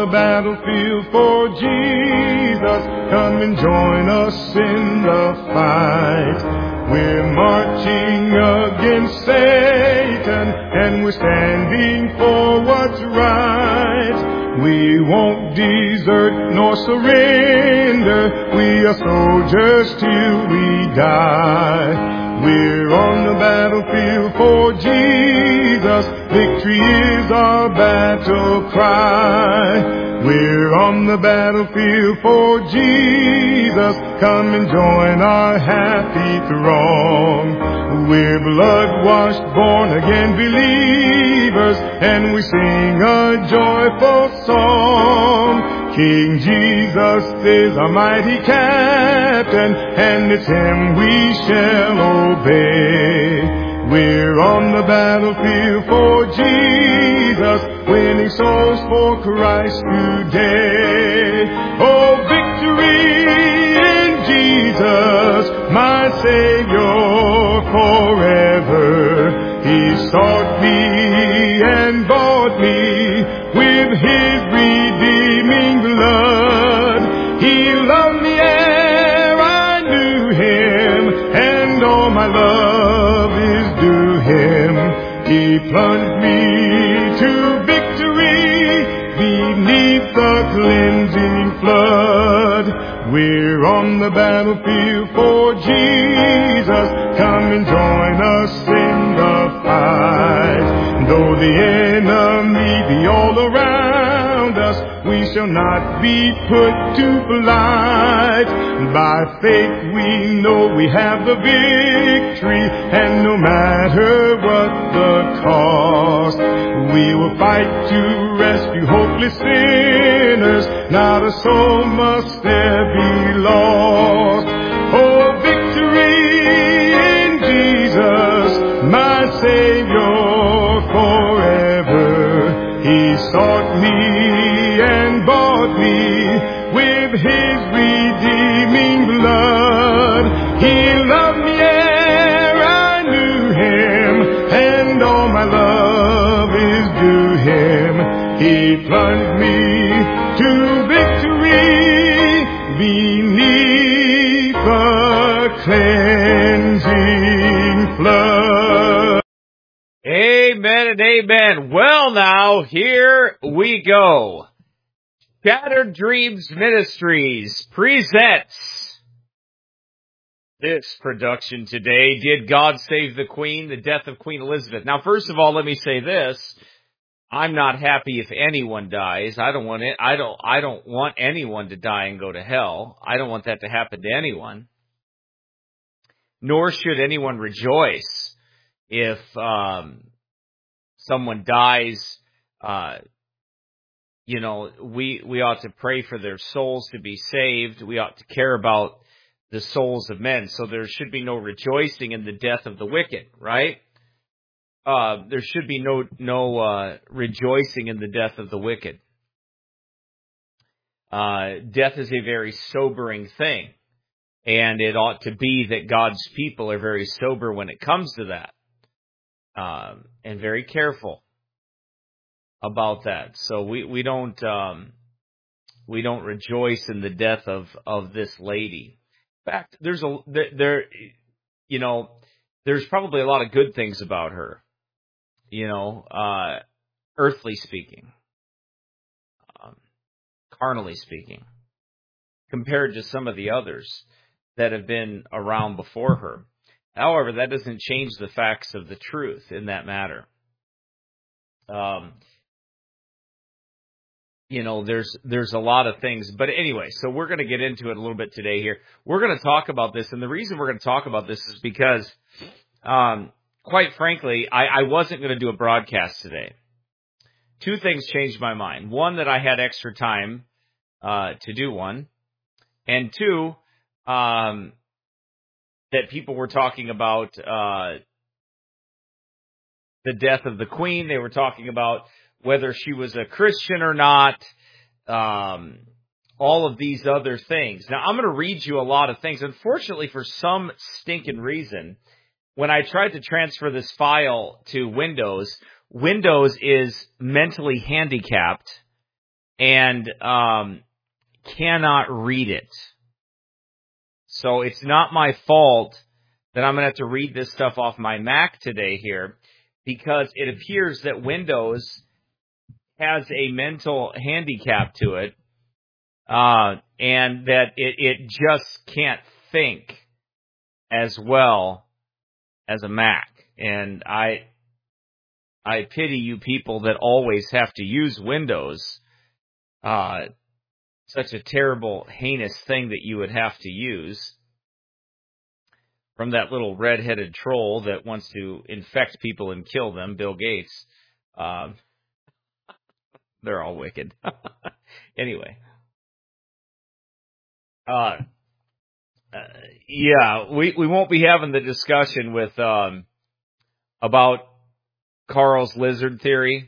the battlefield for Jesus. Come and join us in the fight. We're marching against Satan, and we're standing for what's right. We won't desert nor surrender. We are soldiers till we die. We're on the battlefield for Jesus. Victory is our battle cry. We're on the battlefield for Jesus. Come and join our happy throng. We're blood-washed, born-again believers, and we sing a joyful song. King Jesus is our mighty captain, and it's him we shall obey. We're on the battlefield for Jesus, winning souls for Christ today. Oh, victory in Jesus, my Savior forever. He sought me and bought me with his redeeming blood. He loved me ere I knew him, and all my love is due him. He plunged me to victory beneath the cleansing flood. We're on the battlefield for Jesus. Come and join us in the fight. Though the enemy be all around us, we shall not be put to flight. By faith we know we have the victory, and no matter what the cost, we will fight to rescue hopeless sinners. Not a soul must there be lost. Oh, victory in Jesus, my Savior forever. He sought me and bought me with his redeeming blood. He loved me ere I knew him, and all my love is due him. He plunged me to victory beneath the cleansing flood. Amen and amen. Well, now, here we go. Shattered Dreams Ministries presents this production today, Did God Save the Queen? The Death of Queen Elizabeth. Now, first of all, let me say this. I'm not happy if anyone dies. I don't want anyone to die and go to hell. I don't want that to happen to anyone. Nor should anyone rejoice if someone dies. We ought to pray for their souls to be saved. We ought to care about the souls of men. So there should be no rejoicing in the death of the wicked, right? There should be no rejoicing in the death of the wicked. Death is a very sobering thing, and it ought to be that God's people are very sober when it comes to that, and very careful about that. So we don't rejoice in the death of this lady. In fact, there's probably a lot of good things about her, earthly speaking, carnally speaking, compared to some of the others that have been around before her. However, that doesn't change the facts of the truth in that matter. There's a lot of things. But anyway, so we're going to get into it a little bit today here. We're going to talk about this, and the reason we're going to talk about this is because, quite frankly, I wasn't going to do a broadcast today. Two things changed my mind. One, that I had extra time to do one. And two, that people were talking about the death of the Queen. They were talking about whether she was a Christian or not, all of these other things. Now, I'm going to read you a lot of things. Unfortunately, for some stinking reason, when I tried to transfer this file to Windows is mentally handicapped, and cannot read it. So it's not my fault that I'm going to have to read this stuff off my Mac today here, because it appears that Windows has a mental handicap to it, and that it just can't think as well as a Mac. And I pity you people that always have to use Windows. Such a terrible, heinous thing that you would have to use from that little red-headed troll that wants to infect people and kill them, Bill Gates. They're all wicked. Anyway. Yeah, we won't be having the discussion with about Carl's lizard theory.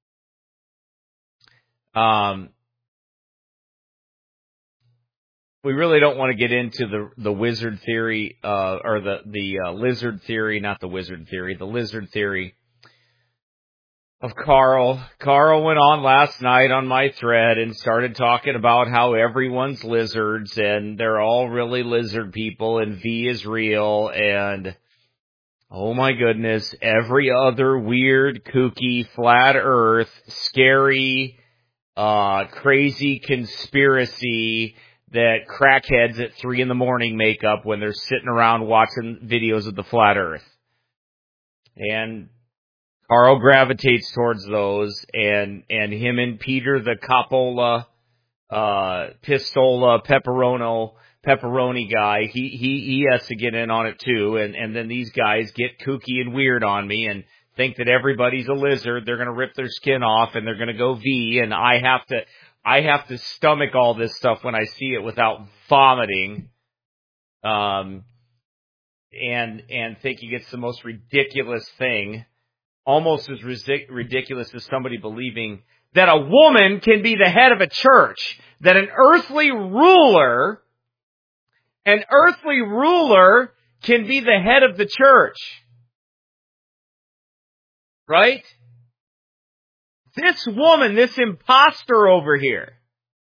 We really don't want to get into the wizard theory, or the lizard theory, not the wizard theory, the lizard theory of Carl. Carl went on last night on my thread and started talking about how everyone's lizards and they're all really lizard people and V is real and, oh my goodness, every other weird, kooky, flat earth, scary, crazy conspiracy that crackheads at 3 a.m. make up when they're sitting around watching videos of the flat earth. And Carl gravitates towards those, and him and Peter the Coppola, Pistola, Pepperoni guy, he has to get in on it too, and then these guys get kooky and weird on me and think that everybody's a lizard, they're gonna rip their skin off and they're gonna go V, and I have to stomach all this stuff when I see it without vomiting, and thinking it's the most ridiculous thing, almost as ridiculous as somebody believing that a woman can be the head of a church, that an earthly ruler can be the head of the church. Right? This woman, this imposter over here,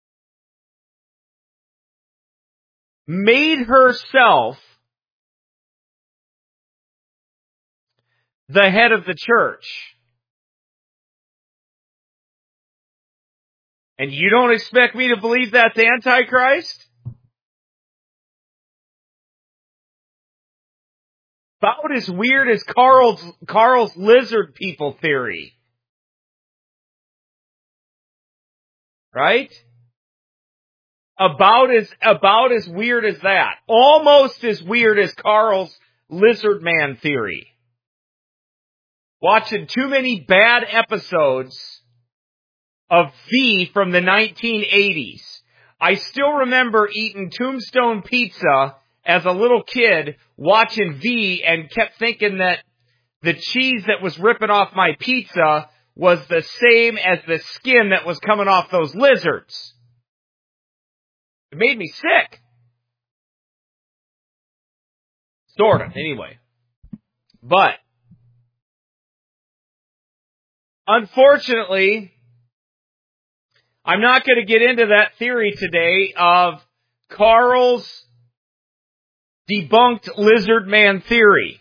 made herself the head of the church. And you don't expect me to believe that's Antichrist? About as weird as Carl's lizard people theory. Right? About as weird as that. Almost as weird as Carl's lizard man theory. Watching too many bad episodes of V from the 1980s. I still remember eating Tombstone pizza as a little kid, watching V, and kept thinking that the cheese that was ripping off my pizza was the same as the skin that was coming off those lizards. It made me sick. Sort of, anyway. But unfortunately, I'm not going to get into that theory today of Carl's debunked lizard man theory.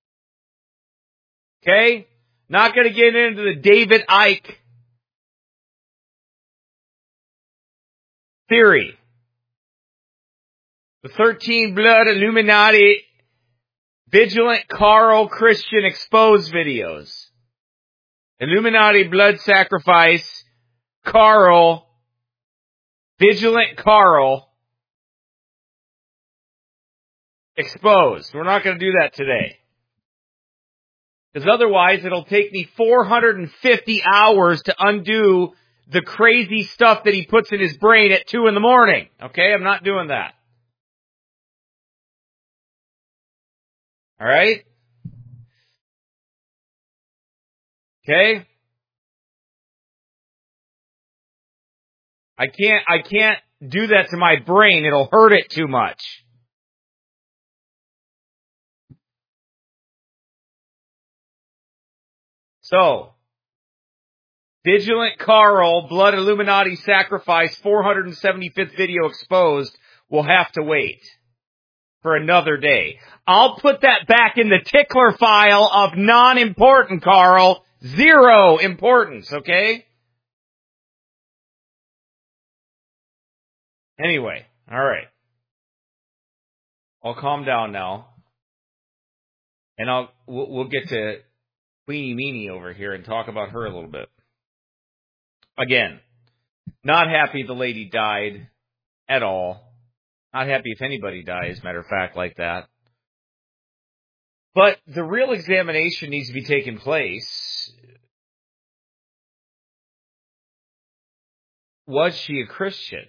Okay? Not going to get into the David Icke theory. The 13 Blood Illuminati Vigilant Carl Christian Exposed videos. Illuminati Blood Sacrifice, Carl, Vigilant Carl, Exposed. We're not going to do that today. Because otherwise it'll take me 450 hours to undo the crazy stuff that he puts in his brain at 2 a.m. Okay? I'm not doing that. Alright? Okay? I can't do that to my brain. It'll hurt it too much. So, Vigilant Carl, Blood Illuminati Sacrifice, 475th video exposed, will have to wait for another day. I'll put that back in the tickler file of non-important, Carl. 0 importance, okay? Anyway, alright. I'll calm down now. And we'll get to Queenie Meanie over here and talk about her a little bit. Again, not happy the lady died at all. Not happy if anybody dies, matter of fact, like that. But the real examination needs to be taking place. Was she a Christian?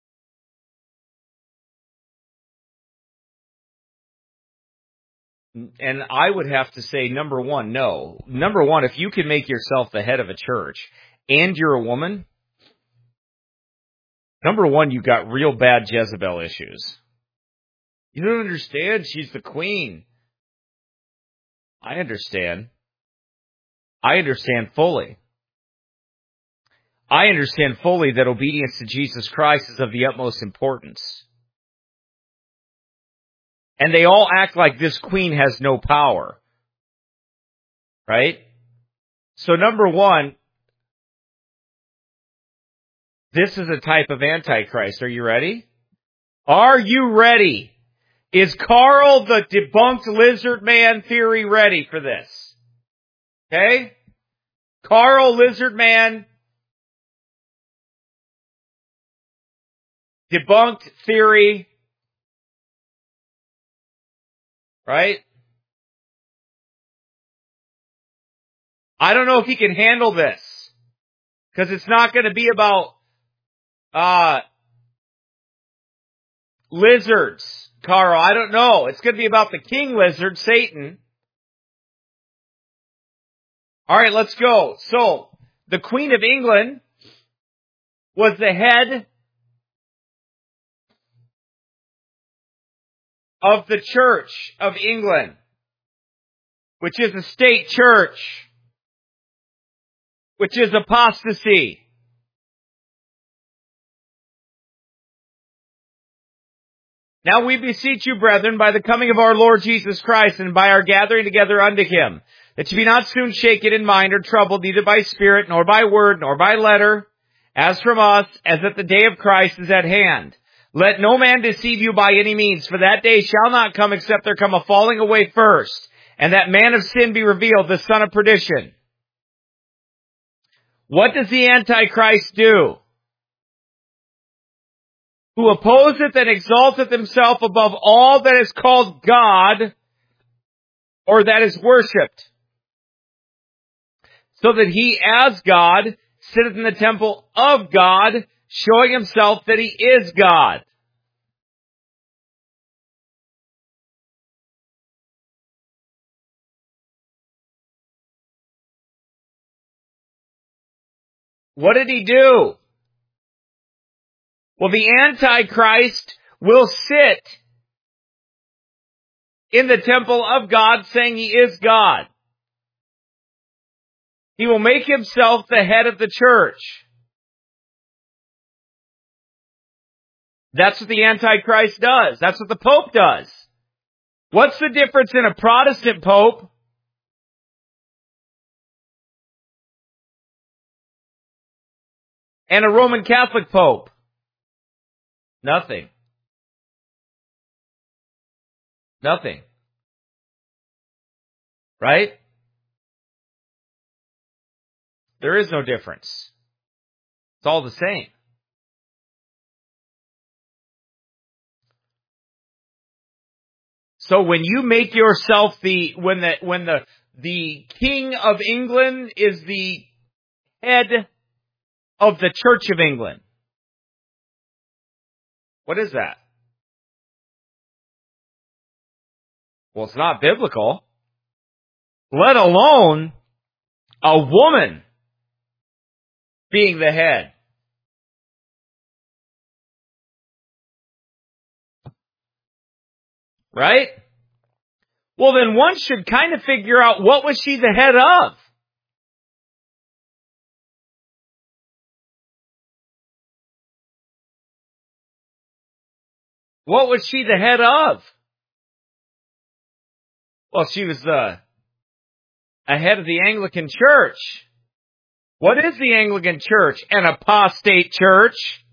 And I would have to say, number one, no. Number one, if you can make yourself the head of a church and you're a woman, number one, you got real bad Jezebel issues. You don't understand. She's the queen. I understand. I understand fully. I understand fully that obedience to Jesus Christ is of the utmost importance. And they all act like this queen has no power. Right? So number one, this is a type of Antichrist. Are you ready? Are you ready? Is Carl the debunked lizard man theory ready for this? Okay? Carl Lizard Man debunked theory. Right? I don't know if he can handle this. Because it's not going to be about lizards, Carl. I don't know. It's going to be about the king lizard, Satan. All right, let's go. So, the Queen of England was the head of the Church of England, which is a state church, which is apostasy. Now we beseech you, brethren, by the coming of our Lord Jesus Christ, and by our gathering together unto him, that ye be not soon shaken in mind or troubled, neither by spirit, nor by word, nor by letter, as from us, as that the day of Christ is at hand. Let no man deceive you by any means, for that day shall not come except there come a falling away first, and that man of sin be revealed, the son of perdition. What does the Antichrist do? Who opposeth and exalteth himself above all that is called God, or that is worshipped, so that he as God sitteth in the temple of God, showing himself that he is God. What did he do? Well, the Antichrist will sit in the temple of God saying he is God. He will make himself the head of the church. That's what the Antichrist does. That's what the Pope does. What's the difference in a Protestant Pope and a Roman Catholic Pope? Nothing. Nothing. Right? There is no difference. It's all the same. So when you make yourself when the King of England is the head of the Church of England, what is that? Well, it's not biblical, let alone a woman being the head. Right? Well, then one should kind of figure out, what was she the head of? What was she the head of? Well, she was the head of the Anglican Church. What is the Anglican Church? An apostate church.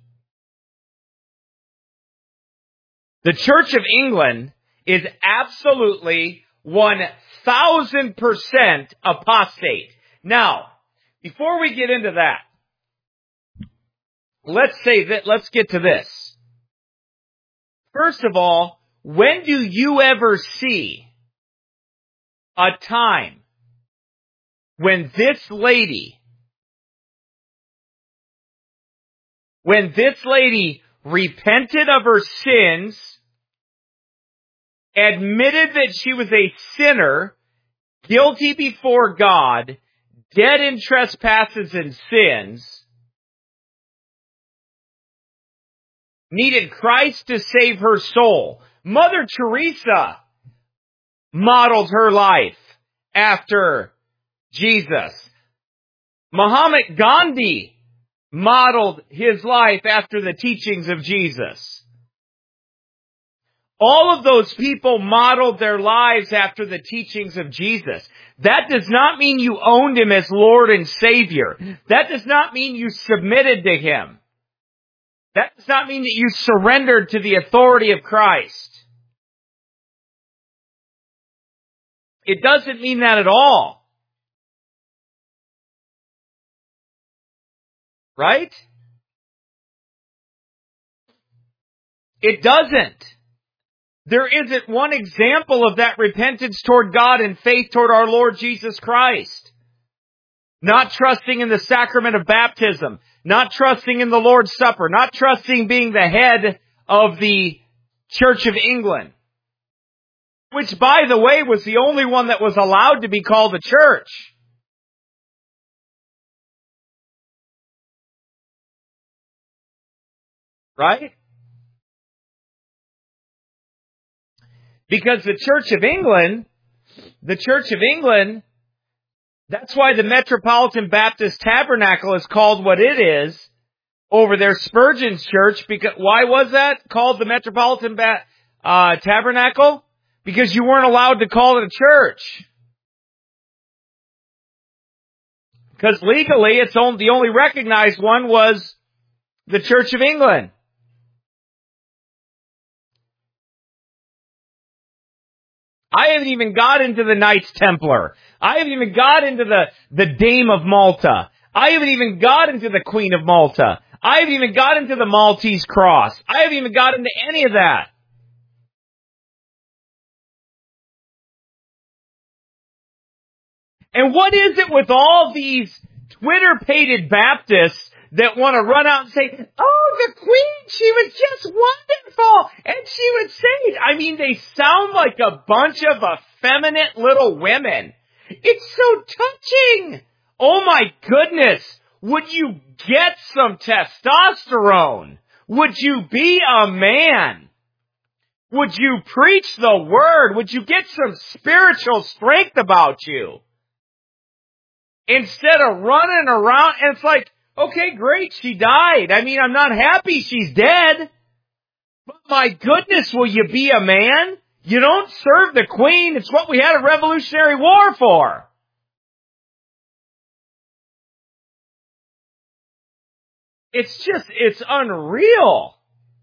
The Church of England is absolutely 1,000% apostate. Now, before we get into that, let's get to this. First of all, when do you ever see a time when this lady repented of her sins, admitted that she was a sinner, guilty before God, dead in trespasses and sins, needed Christ to save her soul? Mother Teresa modeled her life after Jesus. Muhammad Gandhi modeled his life after the teachings of Jesus. All of those people modeled their lives after the teachings of Jesus. That does not mean you owned him as Lord and Savior. That does not mean you submitted to him. That does not mean that you surrendered to the authority of Christ. It doesn't mean that at all. Right? It doesn't. There isn't one example of that repentance toward God and faith toward our Lord Jesus Christ. Not trusting in the sacrament of baptism. Not trusting in the Lord's Supper. Not trusting being the head of the Church of England. Which, by the way, was the only one that was allowed to be called a church. Right? Because the Church of England, that's why the Metropolitan Baptist Tabernacle is called what it is over there, Spurgeon's church. Because why was that called the Metropolitan Tabernacle? Because you weren't allowed to call it a church. Because legally, the only recognized one was the Church of England. I haven't even got into the Knights Templar. I haven't even got into the Dame of Malta. I haven't even got into the Queen of Malta. I haven't even got into the Maltese Cross. I haven't even got into any of that. And what is it with all these Twitter-pated Baptists that want to run out and say, oh, the Queen, she was just wonderful, and she was saved. I mean, they sound like a bunch of effeminate little women. It's so touching. Oh my goodness. Would you get some testosterone? Would you be a man? Would you preach the word? Would you get some spiritual strength about you? Instead of running around, and it's like, okay, great, she died. I mean, I'm not happy she's dead. But my goodness, will you be a man? You don't serve the Queen. It's what we had a Revolutionary War for. It's unreal.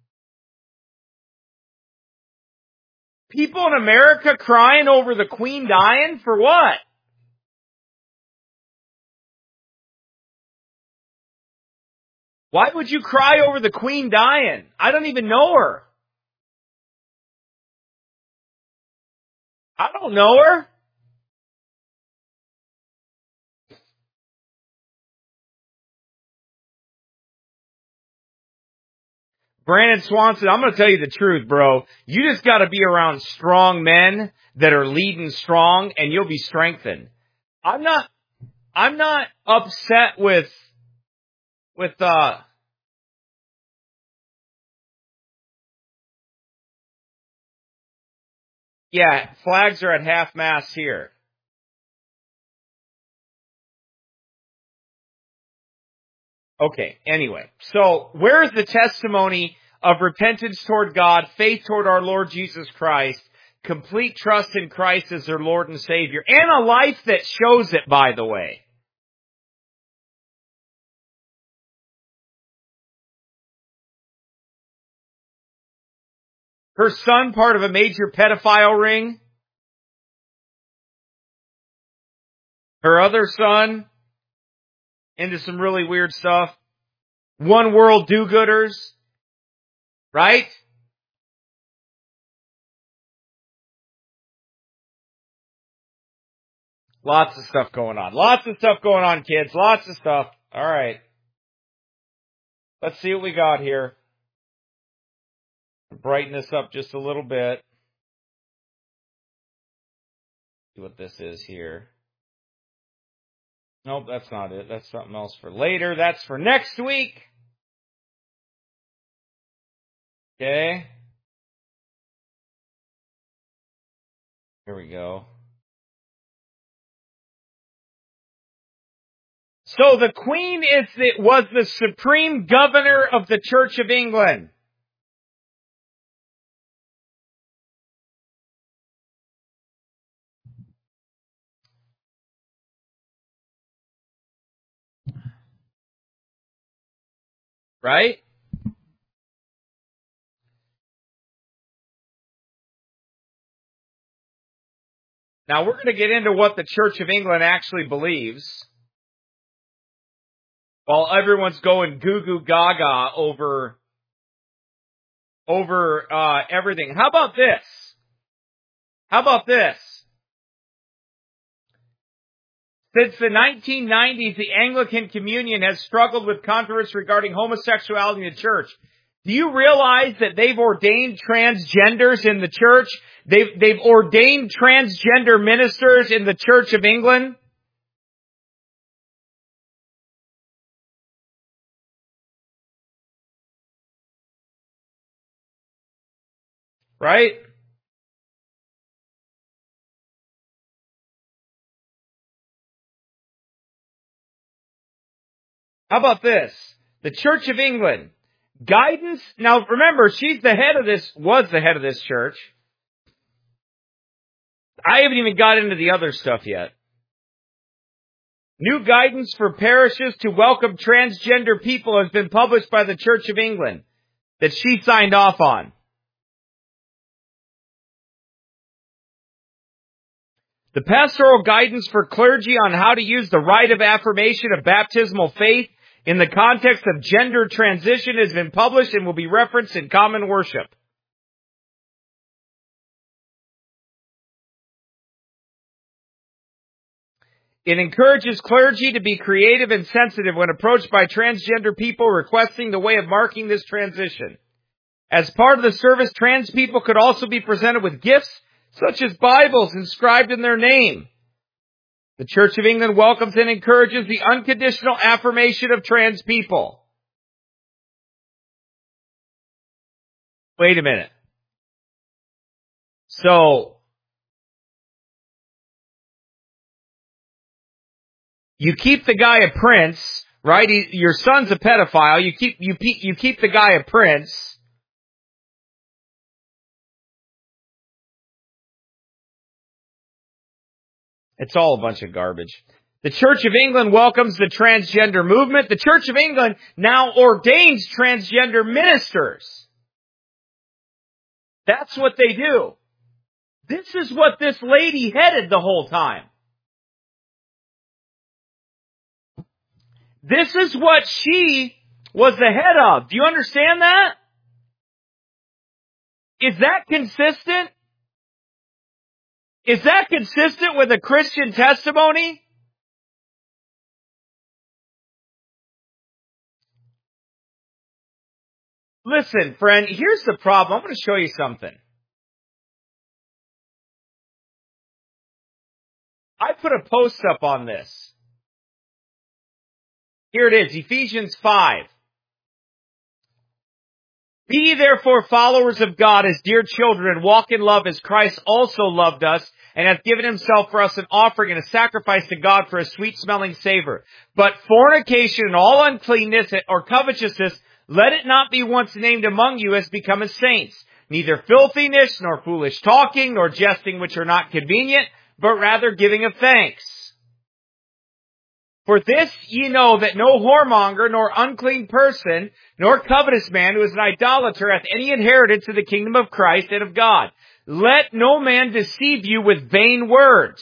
People in America crying over the Queen dying for what? Why would you cry over the Queen dying? I don't even know her. I don't know her. Brandon Swanson, I'm going to tell you the truth, bro. You just got to be around strong men that are leading strong, and you'll be strengthened. I'm not upset with yeah, flags are at half-mast here. Okay, anyway. So, where's the testimony of repentance toward God, faith toward our Lord Jesus Christ, complete trust in Christ as their Lord and Savior, and a life that shows it, by the way. Her son, part of a major pedophile ring. Her other son, into some really weird stuff. One world do-gooders. Right? Lots of stuff going on. Lots of stuff going on, kids. Lots of stuff. All right. Let's see what we got here. Brighten this up just a little bit. See what this is here. Nope, that's not it. That's something else for later. That's for next week. Okay. Here we go. So the Queen was the supreme governor of the Church of England. Right? Now we're going to get into what the Church of England actually believes. While everyone's going goo goo gaga over everything. How about this? How about this? Since the 1990s, the Anglican Communion has struggled with controversy regarding homosexuality in the church. Do you realize that they've ordained transgenders in the church? They've ordained transgender ministers in the Church of England? Right? How about this? The Church of England. Guidance. Now remember, was the head of this church. I haven't even got into the other stuff yet. New guidance for parishes to welcome transgender people has been published by the Church of England that she signed off on. The pastoral guidance for clergy on how to use the rite of affirmation of baptismal faith in the context of gender transition has been published and will be referenced in common worship. It encourages clergy to be creative and sensitive when approached by transgender people requesting the way of marking this transition. As part of the service, trans people could also be presented with gifts such as Bibles inscribed in their name. The Church of England welcomes and encourages the unconditional affirmation of trans people. Wait a minute. So, you keep the guy a prince, right? Your son's a pedophile. You keep the guy a prince. It's all a bunch of garbage. The Church of England welcomes the transgender movement. The Church of England now ordains transgender ministers. That's what they do. This is what this lady headed the whole time. This is what she was the head of. Do you understand that? Is that consistent? Is that consistent with a Christian testimony? Listen, friend, here's the problem. I'm going to show you something. I put a post up on this. Here it is, Ephesians 5. Be ye therefore followers of God as dear children, and walk in love as Christ also loved us, and hath given himself for us an offering and a sacrifice to God for a sweet-smelling savor. But fornication and all uncleanness or covetousness, Let it not be once named among you as becometh saints, neither filthiness, nor foolish talking, nor jesting which are not convenient, but rather giving of thanks. For this ye know that no whoremonger, nor unclean person, nor covetous man who is an idolater hath any inheritance in the kingdom of Christ and of God. Let no man deceive you with vain words.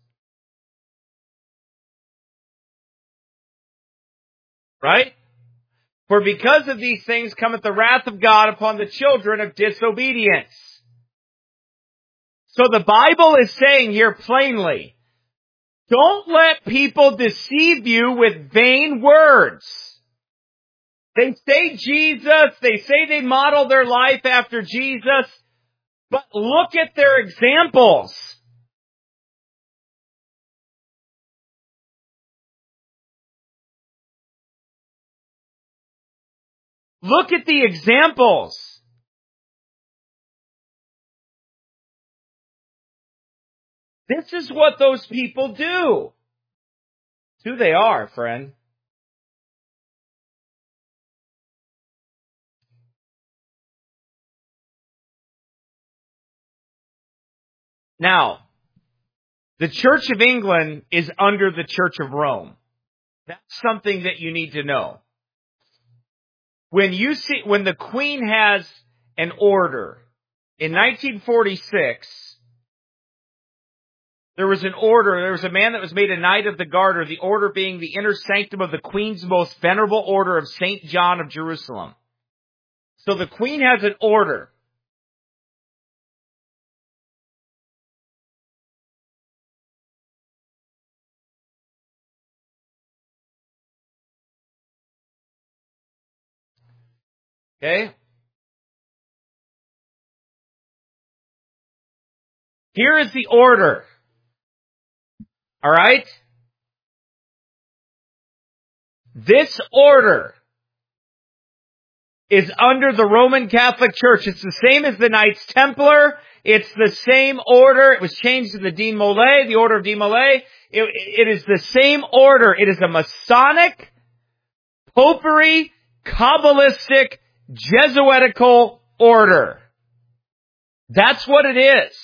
Right? For because of these things cometh the wrath of God upon the children of disobedience. So the Bible is saying here plainly, don't let people deceive you with vain words. They say Jesus, they say they model their life after Jesus, but look at their examples. Look at the examples. This is what those people do. It's who they are, friend. Now, the Church of England is under the Church of Rome. That's something that you need to know. When the Queen has an order, in 1946, there was a man that was made a Knight of the Garter, the order being the inner sanctum of the Queen's most venerable order of St. John of Jerusalem. So the Queen has an order. Okay? Here is the order. All right? This order is under the Roman Catholic Church. It's the same as the Knights Templar. It's the same order. It was changed to the Dean Molay, the Order of Dean Molay. It is the same order. It is a Masonic, Popery, Kabbalistic, Jesuitical order. That's what it is.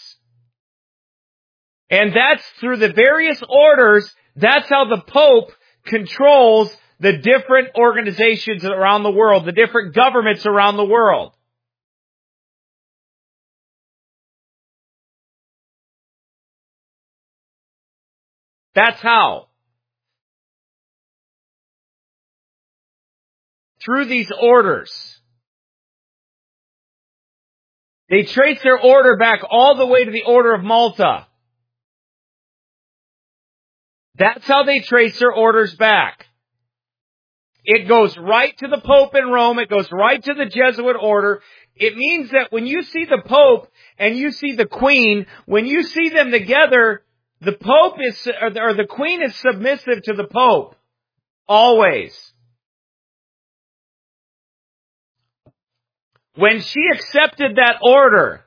And that's through the various orders, that's how the Pope controls the different organizations around the world, the different governments around the world. That's how. Through these orders. They trace their order back all the way to the Order of Malta. That's how they trace their orders back. It goes right to the Pope in Rome. It goes right to the Jesuit order. It means that when you see the Pope and you see the Queen, when you see them together, the Pope is, or the Queen is submissive to the Pope. Always. When she accepted that order,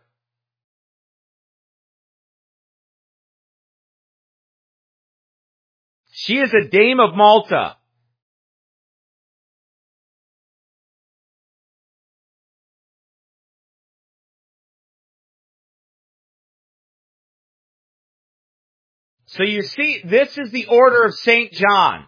she is a Dame of Malta. So you see, this is the order of St. John.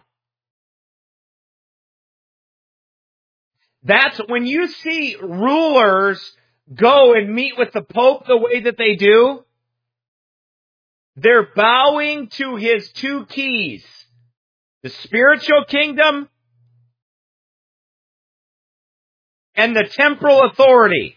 That's when you see rulers go and meet with the Pope the way that they do, they're bowing to his two keys. The spiritual kingdom and the temporal authority.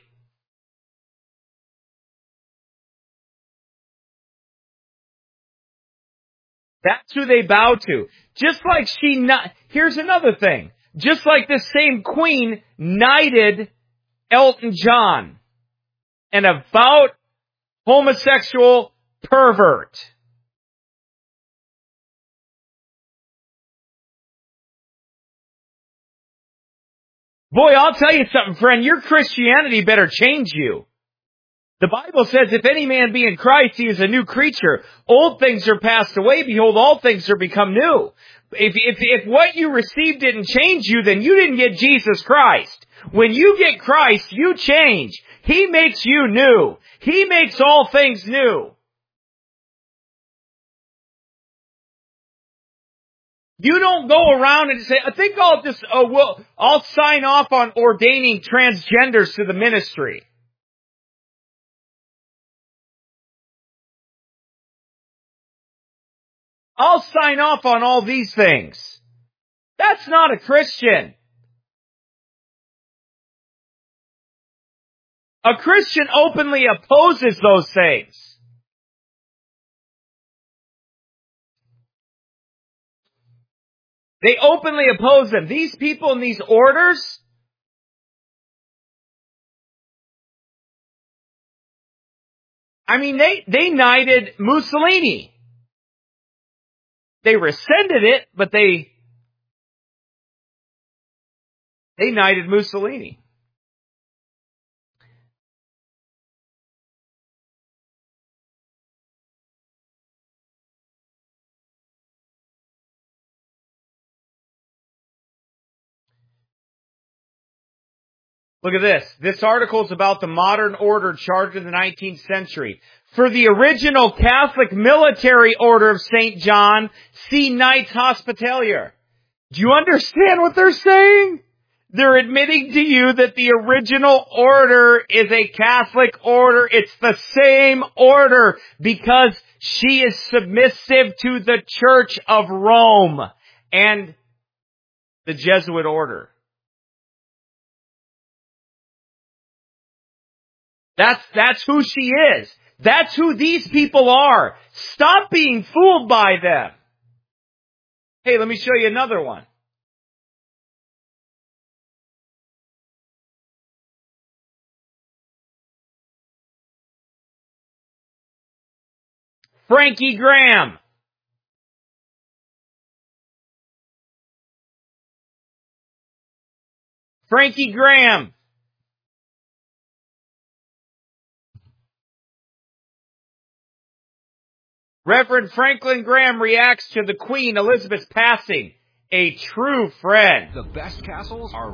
That's who they bow to. Just like here's another thing. Just like this same Queen knighted Elton John, an avowed homosexual pervert. Boy, I'll tell you something, friend. Your Christianity better change you. The Bible says, if any man be in Christ, he is a new creature. Old things are passed away. Behold, all things are become new. If what you received didn't change you, then you didn't get Jesus Christ. When you get Christ, you change. He makes you new. He makes all things new. You don't go around and say, I think I'll sign off on ordaining transgenders to the ministry. I'll sign off on all these things. That's not a Christian. A Christian openly opposes those things. They openly oppose them. These people in these orders, I mean, they knighted Mussolini. They rescinded it, but they knighted Mussolini. Look at this. This article is about the modern order charged in the 19th century. For the original Catholic military order of St. John, see Knights Hospitalier. Do you understand what they're saying? They're admitting to you that the original order is a Catholic order. It's the same order because she is submissive to the Church of Rome and the Jesuit order. That's who she is. That's who these people are. Stop being fooled by them. Hey, let me show you another one. Frankie Graham. Frankie Graham. Reverend Franklin Graham reacts to the Queen Elizabeth's passing. A true friend. The best castles are...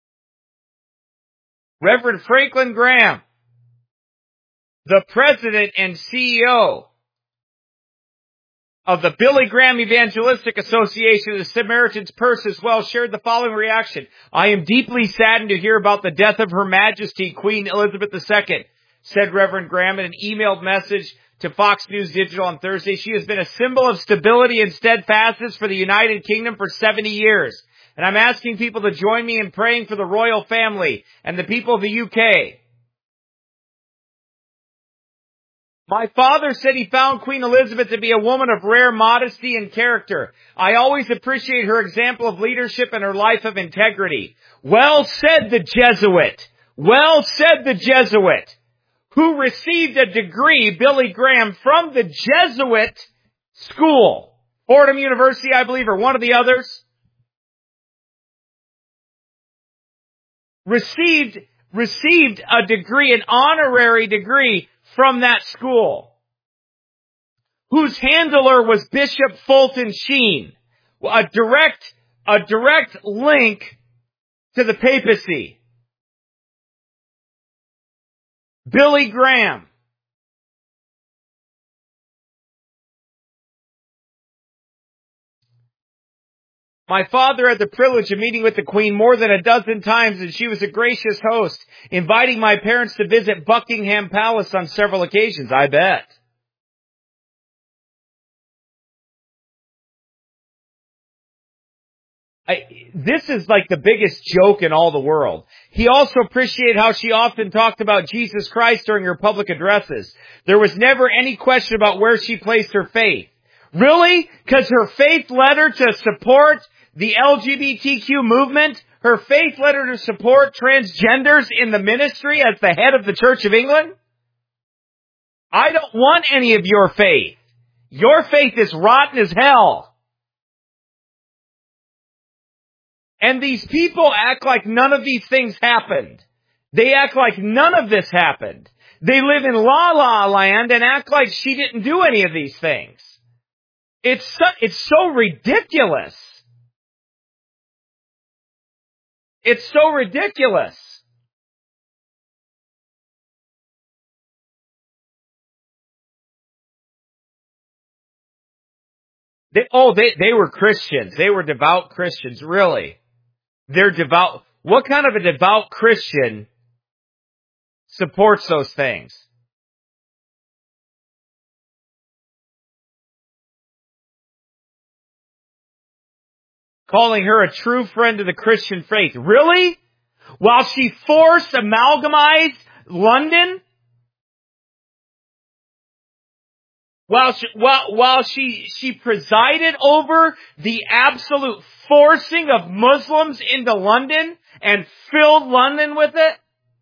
Reverend Franklin Graham, the president and CEO of the Billy Graham Evangelistic Association of the Samaritan's Purse as well, shared the following reaction. I am deeply saddened to hear about the death of Her Majesty Queen Elizabeth II, said Reverend Graham in an emailed message to Fox News Digital on Thursday. She has been a symbol of stability and steadfastness for the United Kingdom for 70 years. And I'm asking people to join me in praying for the royal family and the people of the UK. My father said he found Queen Elizabeth to be a woman of rare modesty and character. I always appreciate her example of leadership and her life of integrity. Well said the Jesuit. Well said the Jesuit, who received a degree, Billy Graham, from the Jesuit school. Fordham University, I believe, or one of the others. Received a degree, an honorary degree, from that school, whose handler was Bishop Fulton Sheen, a direct link to the papacy. Billy Graham. My father had the privilege of meeting with the Queen more than a dozen times, and she was a gracious host, inviting my parents to visit Buckingham Palace on several occasions, I bet. This is like the biggest joke in all the world. He also appreciated how she often talked about Jesus Christ during her public addresses. There was never any question about where she placed her faith. Really? Because her faith led her to support the LGBTQ movement? Her faith led her to support transgenders in the ministry as the head of the Church of England? I don't want any of your faith. Your faith is rotten as hell. And these people act like none of these things happened. They act like none of this happened. They live in La La Land and act like she didn't do any of these things. It's so ridiculous. It's so ridiculous. They were Christians. They were devout Christians, really. They're devout. What kind of a devout Christian supports those things? Calling her a true friend of the Christian faith. Really? While she forced amalgamized London? While she presided over the absolute forcing of Muslims into London and filled London with it?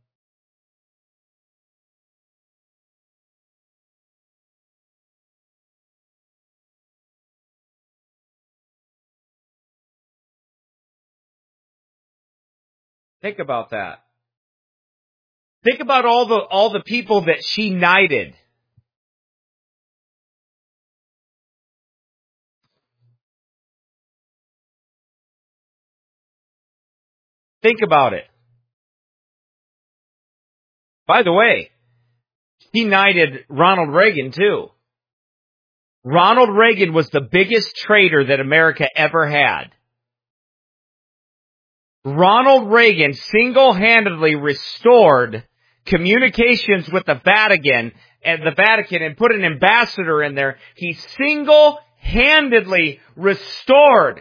Think about that. Think about all the people that she knighted. Think about it. By the way, she knighted Ronald Reagan too. Ronald Reagan was the biggest traitor that America ever had. Ronald Reagan single-handedly restored communications with the Vatican and put an ambassador in there. He single-handedly restored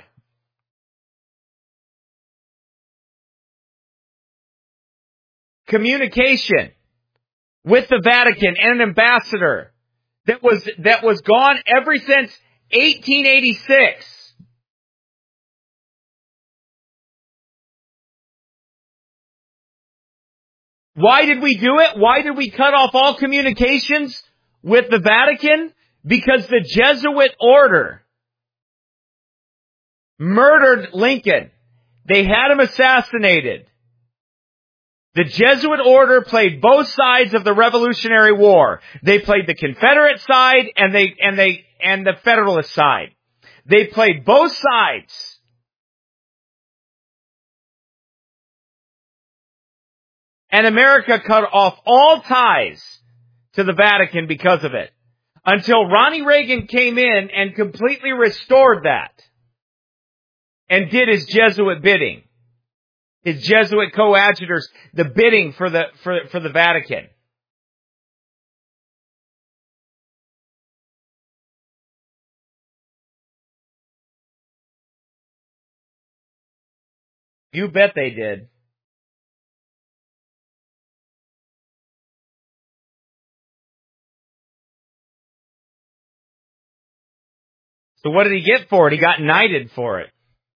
communication with the Vatican and an ambassador that was gone ever since 1886. Why did we do it? Why did we cut off all communications with the Vatican? Because the Jesuit order murdered Lincoln. They had him assassinated. The Jesuit order played both sides of the Revolutionary War. They played the Confederate side and the Federalist side. They played both sides. And America cut off all ties to the Vatican because of it. Until Ronnie Reagan came in and completely restored that. And did his Jesuit bidding. His Jesuit coadjutors, the bidding for the Vatican. You bet they did. So what did he get for it? He got knighted for it.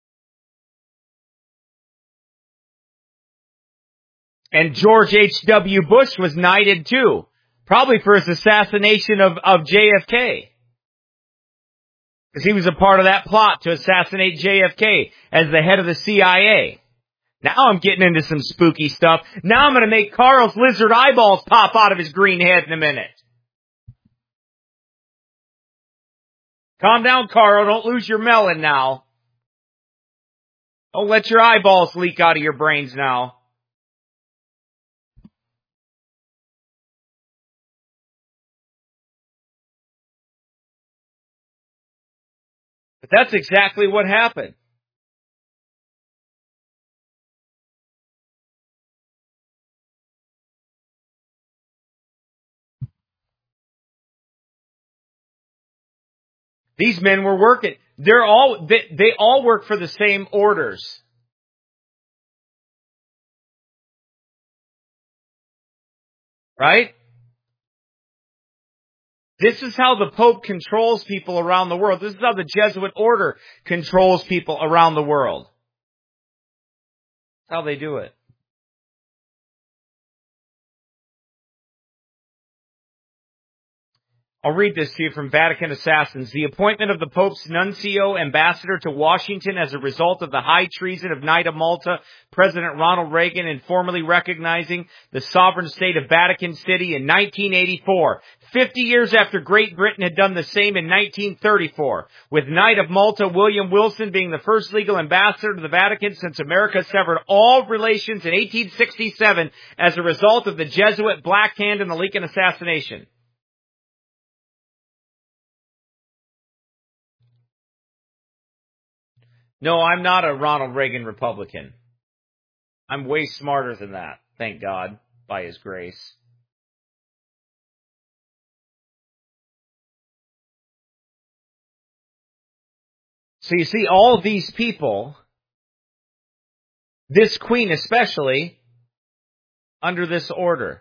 And George H.W. Bush was knighted too. Probably for his assassination of JFK. Because he was a part of that plot to assassinate JFK as the head of the CIA. Now I'm getting into some spooky stuff. Now I'm going to make Carl's lizard eyeballs pop out of his green head in a minute. Calm down, Carl. Don't lose your melon now. Don't let your eyeballs leak out of your brains now. But that's exactly what happened. These men were working. They all work for the same orders. Right? This is how the Pope controls people around the world. This is how the Jesuit order controls people around the world. That's how they do it. I'll read this to you from Vatican Assassins. The appointment of the Pope's nuncio ambassador to Washington as a result of the high treason of Knight of Malta, President Ronald Reagan, in formally recognizing the sovereign state of Vatican City in 1984, 50 years after Great Britain had done the same in 1934, with Knight of Malta William Wilson being the first legal ambassador to the Vatican since America severed all relations in 1867 as a result of the Jesuit Black Hand and the Lincoln assassination. No, I'm not a Ronald Reagan Republican. I'm way smarter than that, thank God, by His grace. So you see, all of these people, this queen especially, under this order.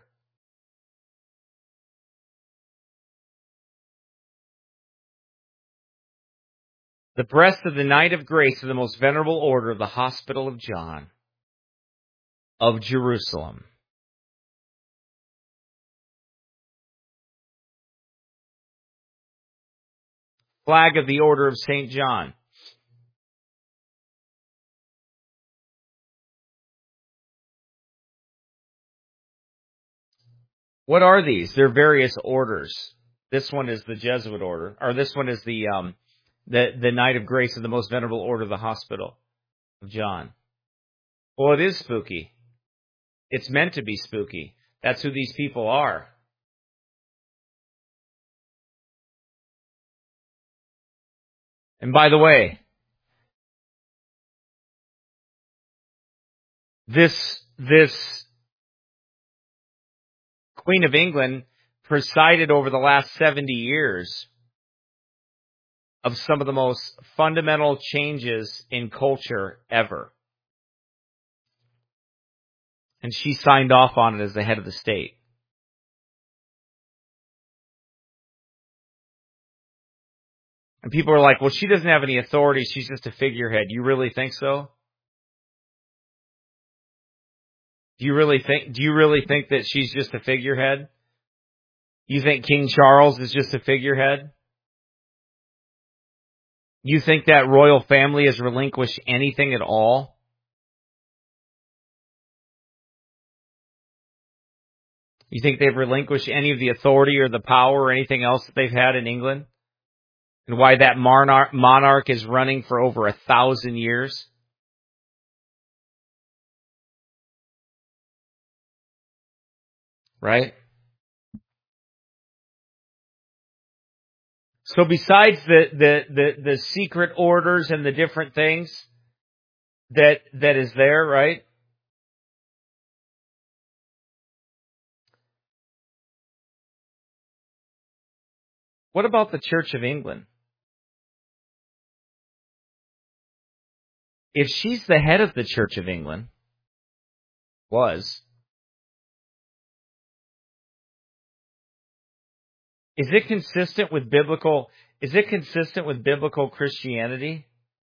The breast of the Knight of Grace of the Most Venerable Order of the Hospital of John of Jerusalem. Flag of the Order of St. John. What are these? They're various orders. This one is the Jesuit order, or this one is the Knight of Grace of the Most Venerable Order of the Hospital of John. Well, it is spooky. It's meant to be spooky. That's who these people are. And by the way, this Queen of England presided over the last 70 years of some of the most fundamental changes in culture ever. And she signed off on it as the head of the state. And people are like, well, she doesn't have any authority. She's just a figurehead. You really think so? Do you really think that she's just a figurehead? You think King Charles is just a figurehead? You think that royal family has relinquished anything at all? You think they've relinquished any of the authority or the power or anything else that they've had in England? And why that monarch is running for over 1,000 years? Right? So besides the secret orders and the different things that is there, right? What about the Church of England? If she's the head of the Church of England, is it consistent with biblical Christianity?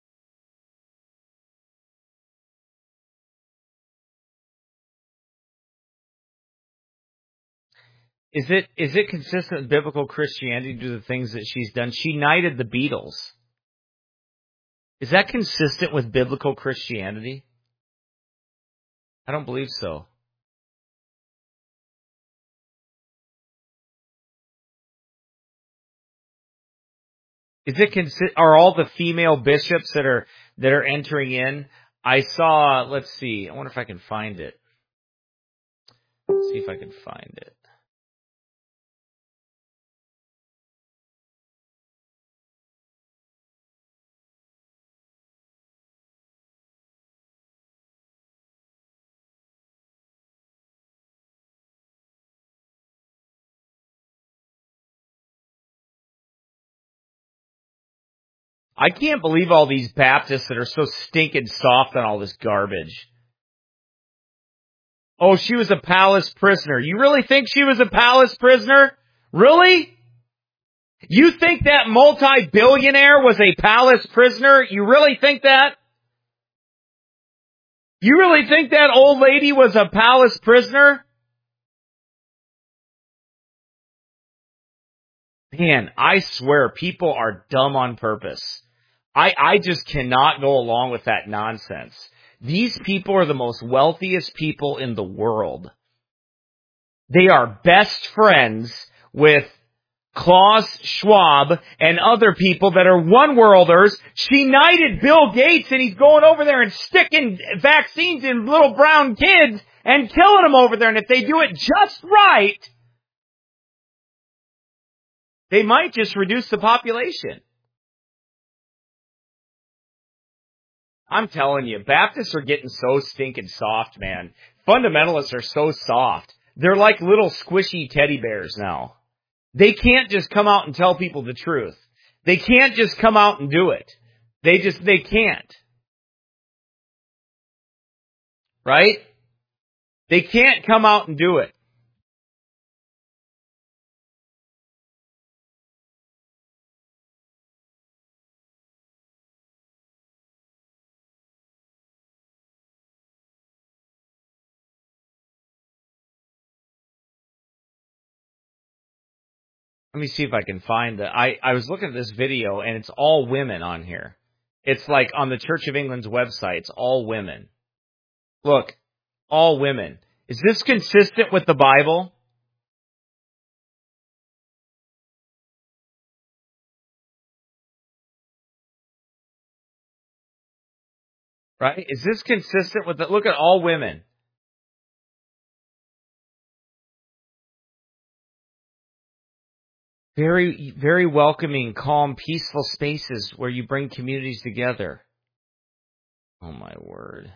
Is it consistent with biblical Christianity to do the things that she's done? She knighted the Beatles. Is that consistent with biblical Christianity? I don't believe so. Are all the female bishops that are entering in? I saw, let's see, I wonder if I can find it. Let's see if I can find it. I can't believe all these Baptists that are so stinking soft on all this garbage. Oh, she was a palace prisoner. You really think she was a palace prisoner? Really? You think that multi-billionaire was a palace prisoner? You really think that? You really think that old lady was a palace prisoner? Man, I swear people are dumb on purpose. I just cannot go along with that nonsense. These people are the most wealthiest people in the world. They are best friends with Klaus Schwab and other people that are one-worlders. She knighted Bill Gates, and he's going over there and sticking vaccines in little brown kids and killing them over there. And if they do it just right, they might just reduce the population. I'm telling you, Baptists are getting so stinking soft, man. Fundamentalists are so soft. They're like little squishy teddy bears now. They can't just come out and tell people the truth. They can't just come out and do it. They can't. Right? They can't come out and do it. Let me see if I can find I was looking at this video, and it's all women on here. It's like on the Church of England's website, it's all women. Look, all women. Is this consistent with the Bible? Right? Is this consistent with look at all women. Very, very welcoming, calm, peaceful spaces where you bring communities together. Oh my word.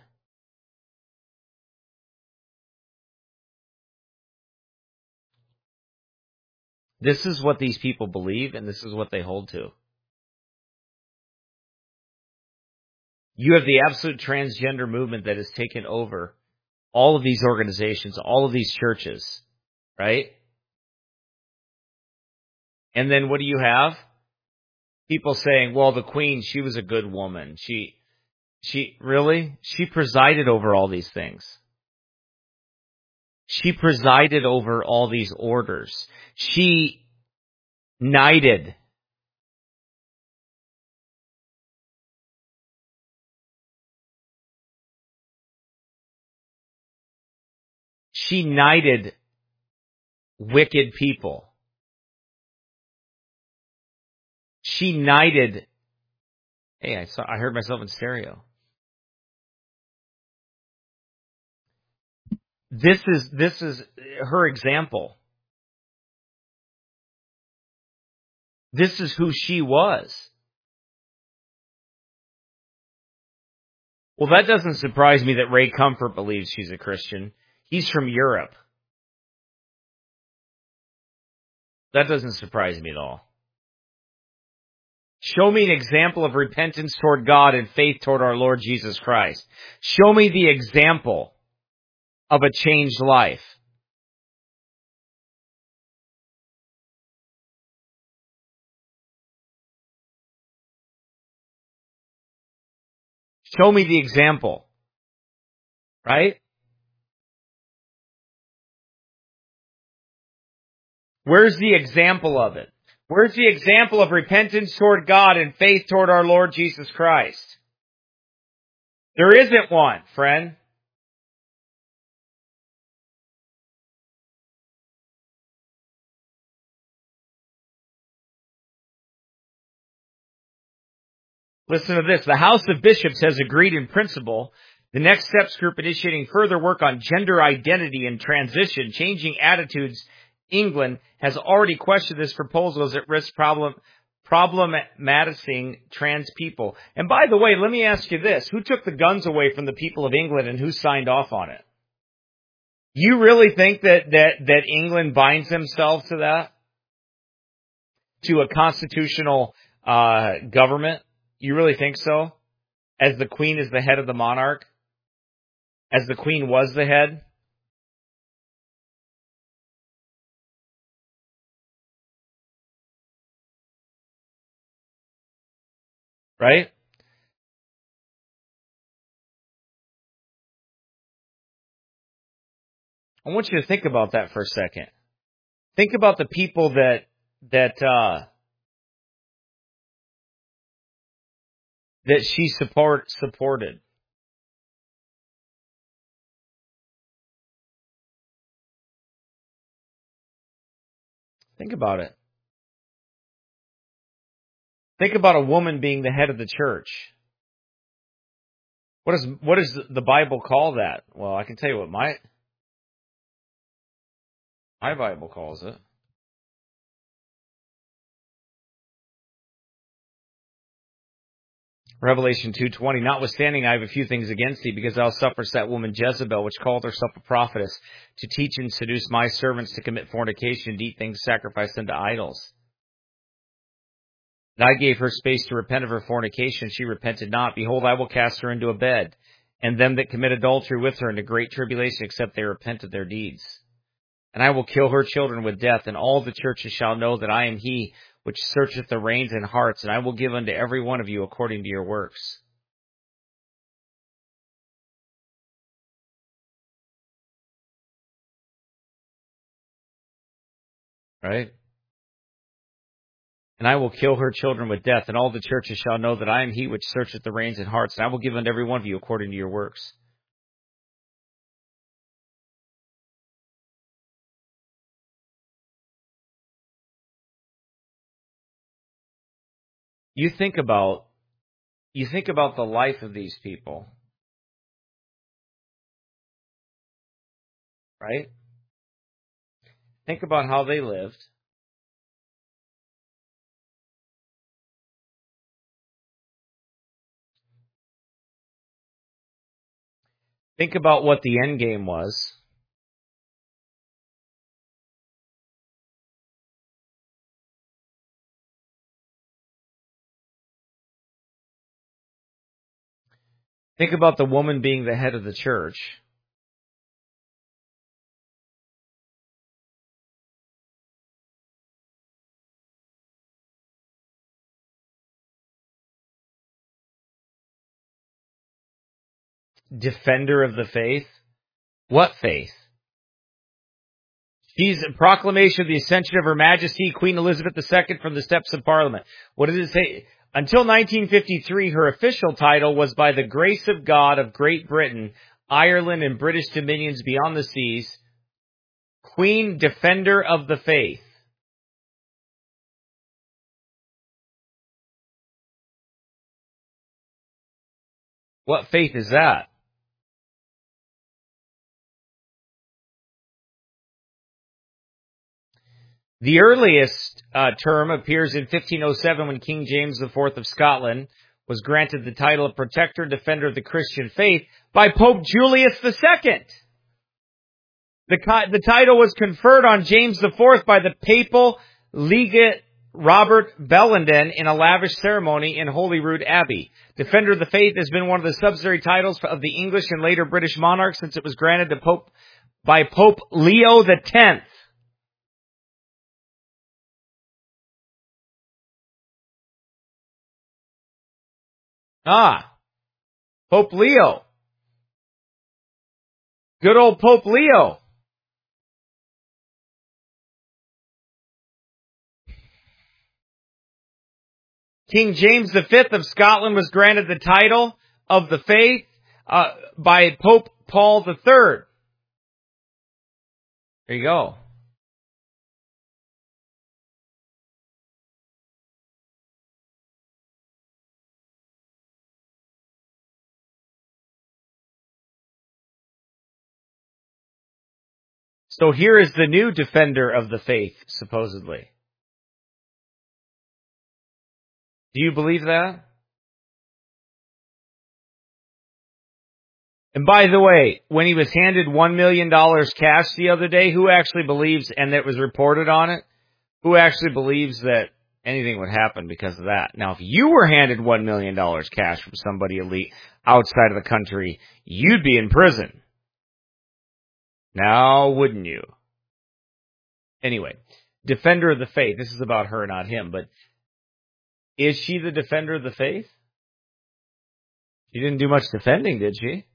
This is what these people believe, and this is what they hold to. You have the absolute transgender movement that has taken over all of these organizations, all of these churches, right? And then what do you have? People saying, well, the Queen, she was a good woman. She really? She presided over all these things. She presided over all these orders. She knighted. She knighted wicked people. She knighted. Hey, I heard myself in stereo. This is her example. This is who she was. Well, that doesn't surprise me that Ray Comfort believes she's a Christian. He's from Europe. That doesn't surprise me at all. Show me an example of repentance toward God and faith toward our Lord Jesus Christ. Show me the example of a changed life. Show me the example. Right? Where's the example of it? Where's the example of repentance toward God and faith toward our Lord Jesus Christ? There isn't one, friend. Listen to this. The House of Bishops has agreed in principle. The Next Steps Group initiating further work on gender identity and transition, changing attitudes. England has already questioned this proposal as it risks problematizing trans people. And by the way, let me ask you this. Who took the guns away from the people of England and who signed off on it? You really think that England binds themselves to that? To a constitutional government? You really think so? As the Queen is the head of the monarch? As the Queen was the head? Right? I want you to think about that for a second. Think about the people that that she supported. Think about it. Think about a woman being the head of the church. What does the Bible call that? Well, I can tell you what my Bible calls it. Revelation 2:20, notwithstanding I have a few things against thee, because thou sufferest that woman Jezebel, which called herself a prophetess, to teach and seduce my servants to commit fornication and eat things sacrificed unto idols. And I gave her space to repent of her fornication. She repented not. Behold, I will cast her into a bed, and them that commit adultery with her into great tribulation, except they repent of their deeds. And I will kill her children with death, and all the churches shall know that I am he which searcheth the reins and hearts, and I will give unto every one of you according to your works. Right? And I will kill her children with death, and all the churches shall know that I am he which searcheth the reins and hearts, and I will give unto every one of you according to your works. You think about the life of these people, right? Think about how they lived. Think about what the end game was. Think about the woman being the head of the church. Defender of the faith. What faith? She's a proclamation of the ascension of Her Majesty, Queen Elizabeth II, from the steps of Parliament. What does it say? Until 1953, her official title was by the grace of God of Great Britain, Ireland, and British dominions beyond the seas, Queen Defender of the Faith. What faith is that? The earliest term appears in 1507 when King James IV of Scotland was granted the title of Protector and Defender of the Christian Faith by Pope Julius II. The title was conferred on James IV by the papal legate Robert Bellenden in a lavish ceremony in Holyrood Abbey. Defender of the Faith has been one of the subsidiary titles of the English and later British monarchs since it was granted to by Pope Leo X. Pope Leo. Good old Pope Leo. King James V of Scotland was granted the title of the faith by Pope Paul III. There you go. So here is the new defender of the faith, supposedly. Do you believe that? And by the way, when he was handed $1 million cash the other day, who actually believes, and it was reported on it, who actually believes that anything would happen because of that? Now, if you were handed $1 million cash from somebody elite outside of the country, you'd be in prison. Now, wouldn't you? Anyway, defender of the faith. This is about her, not him. But is she the defender of the faith? She didn't do much defending, did she?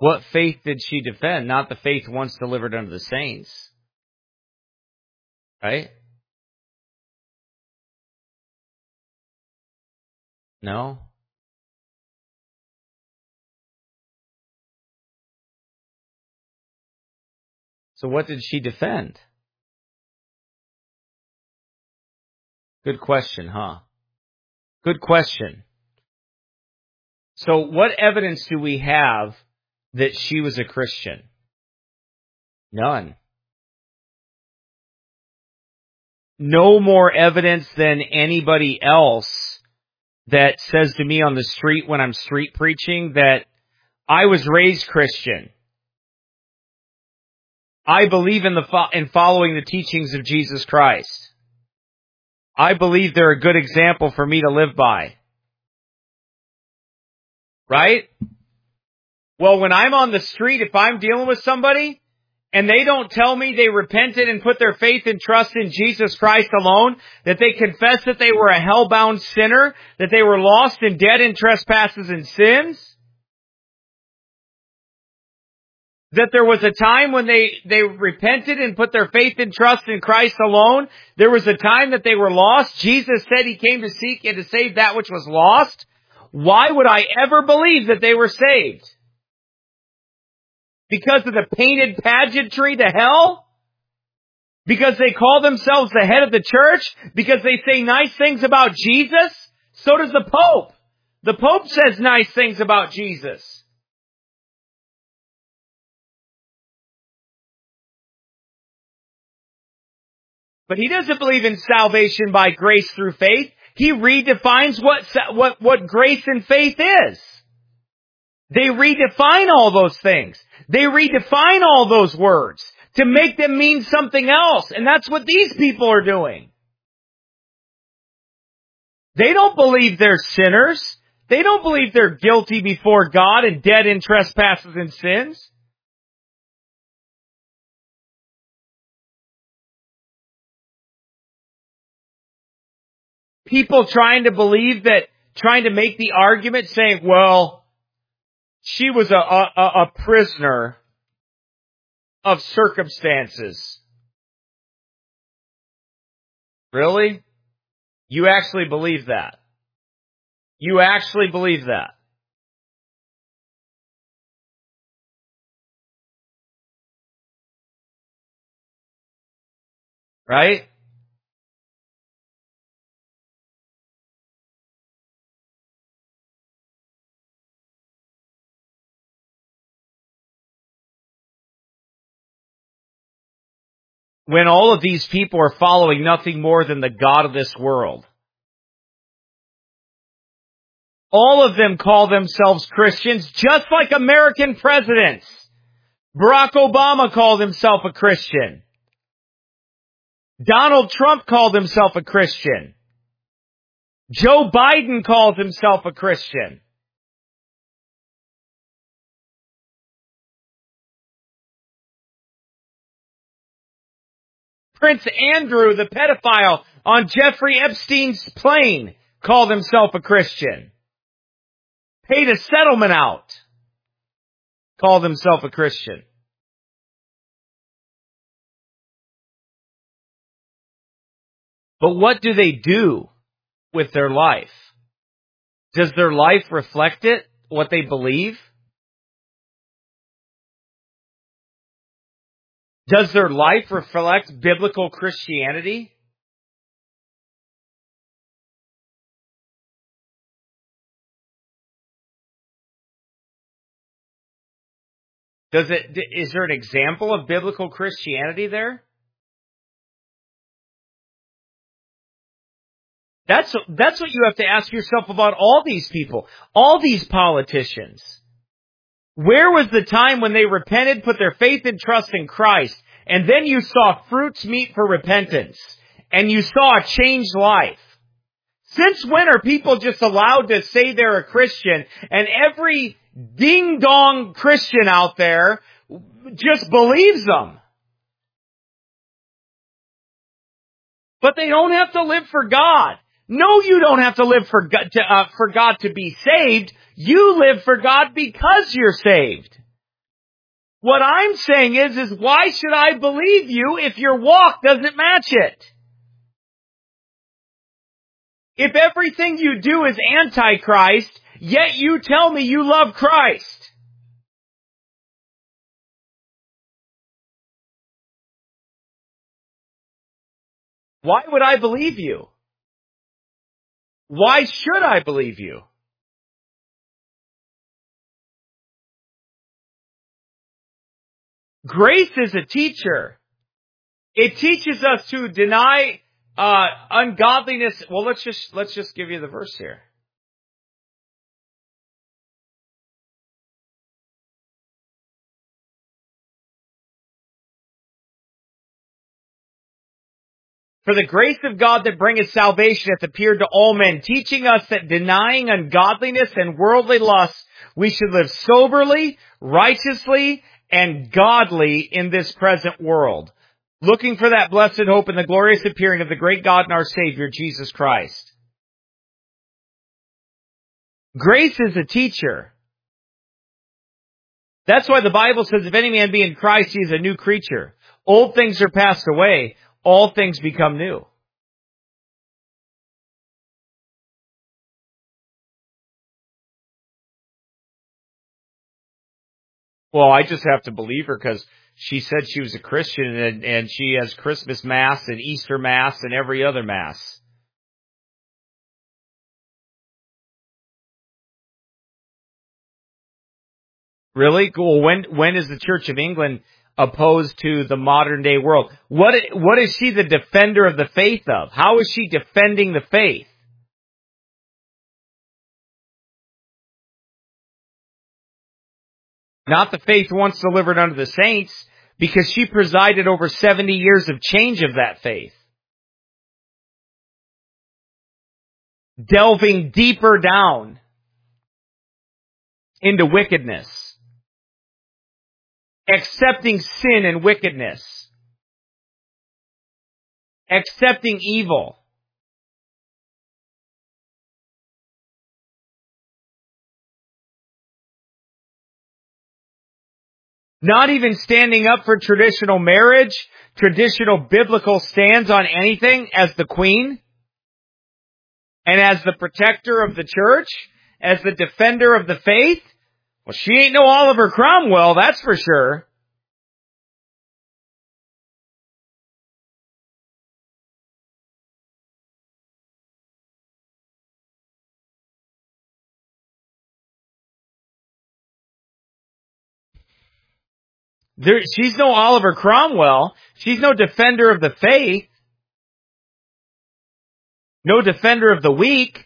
What faith did she defend? Not the faith once delivered unto the saints. Right? No. So what did she defend? Good question, huh? Good question. So what evidence do we have that she was a Christian? None. No more evidence than anybody else that says to me on the street when I'm street preaching that I was raised Christian. I believe in following the teachings of Jesus Christ. I believe they're a good example for me to live by. Right? Well, when I'm on the street, if I'm dealing with somebody and they don't tell me they repented and put their faith and trust in Jesus Christ alone, that they confess that they were a hell-bound sinner, that they were lost and dead in trespasses and sins, that there was a time when they repented and put their faith and trust in Christ alone, there was a time that they were lost. Jesus said he came to seek and to save that which was lost. Why would I ever believe that they were saved? Because of the painted pageantry to hell? Because they call themselves the head of the church? Because they say nice things about Jesus? So does the Pope. The Pope says nice things about Jesus. But he doesn't believe in salvation by grace through faith. He redefines what grace and faith is. They redefine all those things. They redefine all those words to make them mean something else. And that's what these people are doing. They don't believe they're sinners. They don't believe they're guilty before God and dead in trespasses and sins. People trying to make the argument saying, well, she was a prisoner of circumstances. Really? You actually believe that? You actually believe that? Right? When all of these people are following nothing more than the God of this world. All of them call themselves Christians, just like American presidents. Barack Obama called himself a Christian. Donald Trump called himself a Christian. Joe Biden called himself a Christian. Prince Andrew, the pedophile on Jeffrey Epstein's plane, called himself a Christian. Paid a settlement out. Called himself a Christian. But what do they do with their life? Does their life reflect it, what they believe? Does their life reflect biblical Christianity? Is there an example of biblical Christianity there? That's what you have to ask yourself about all these people, all these politicians. Where was the time when they repented, put their faith and trust in Christ, and then you saw fruits meet for repentance, and you saw a changed life? Since when are people just allowed to say they're a Christian, and every ding-dong Christian out there just believes them? But they don't have to live for God. No, you don't have to live for God to be saved. You live for God because you're saved. What I'm saying is why should I believe you if your walk doesn't match it? If everything you do is antichrist, yet you tell me you love Christ. Why would I believe you? Why should I believe you? Grace is a teacher. It teaches us to deny ungodliness. Well, let's just give you the verse here. For the grace of God that bringeth salvation hath appeared to all men, teaching us that denying ungodliness and worldly lusts, we should live soberly, righteously, and godly in this present world, looking for that blessed hope and the glorious appearing of the great God and our Savior, Jesus Christ. Grace is a teacher. That's why the Bible says, if any man be in Christ, he is a new creature. Old things are passed away. All things become new. Well, I just have to believe her because she said she was a Christian and she has Christmas Mass and Easter Mass and every other Mass. Really? Cool. When is the Church of England opposed to the modern day world? What is she the defender of the faith of? How is she defending the faith? Not the faith once delivered unto the saints, because she presided over 70 years of change of that faith. Delving deeper down into wickedness. Accepting sin and wickedness. Accepting evil. Not even standing up for traditional marriage, traditional biblical stands on anything as the queen, and as the protector of the church, as the defender of the faith. Well, she ain't no Oliver Cromwell, that's for sure. She's no Oliver Cromwell. She's no defender of the faith. No defender of the weak.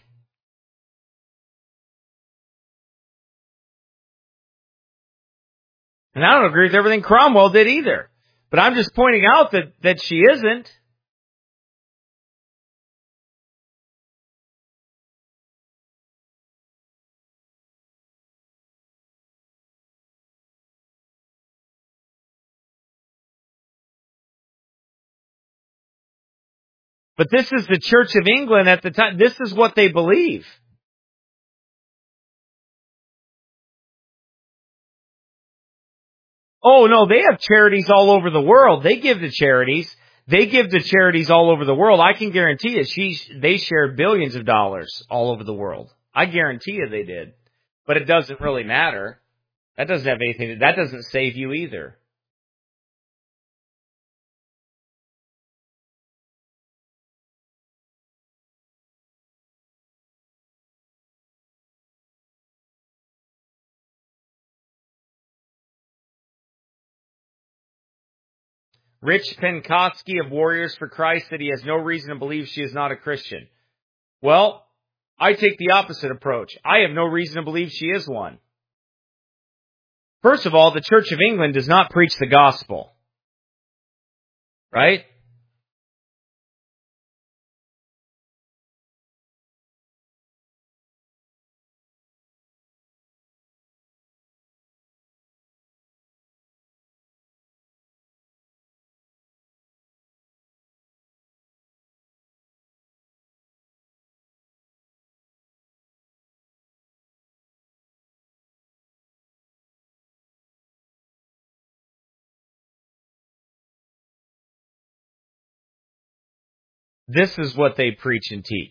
And I don't agree with everything Cromwell did either. But I'm just pointing out that she isn't. But this is the Church of England at the time. This is what they believe. Oh, no, they have charities all over the world. They give to charities. They give to charities all over the world. I can guarantee you they shared billions of dollars all over the world. I guarantee you they did. But it doesn't really matter. That doesn't have anything. That doesn't save you either. Rich Penkovsky of Warriors for Christ said he has no reason to believe she is not a Christian. Well, I take the opposite approach. I have no reason to believe she is one. First of all, the Church of England does not preach the gospel. Right? This is what they preach and teach.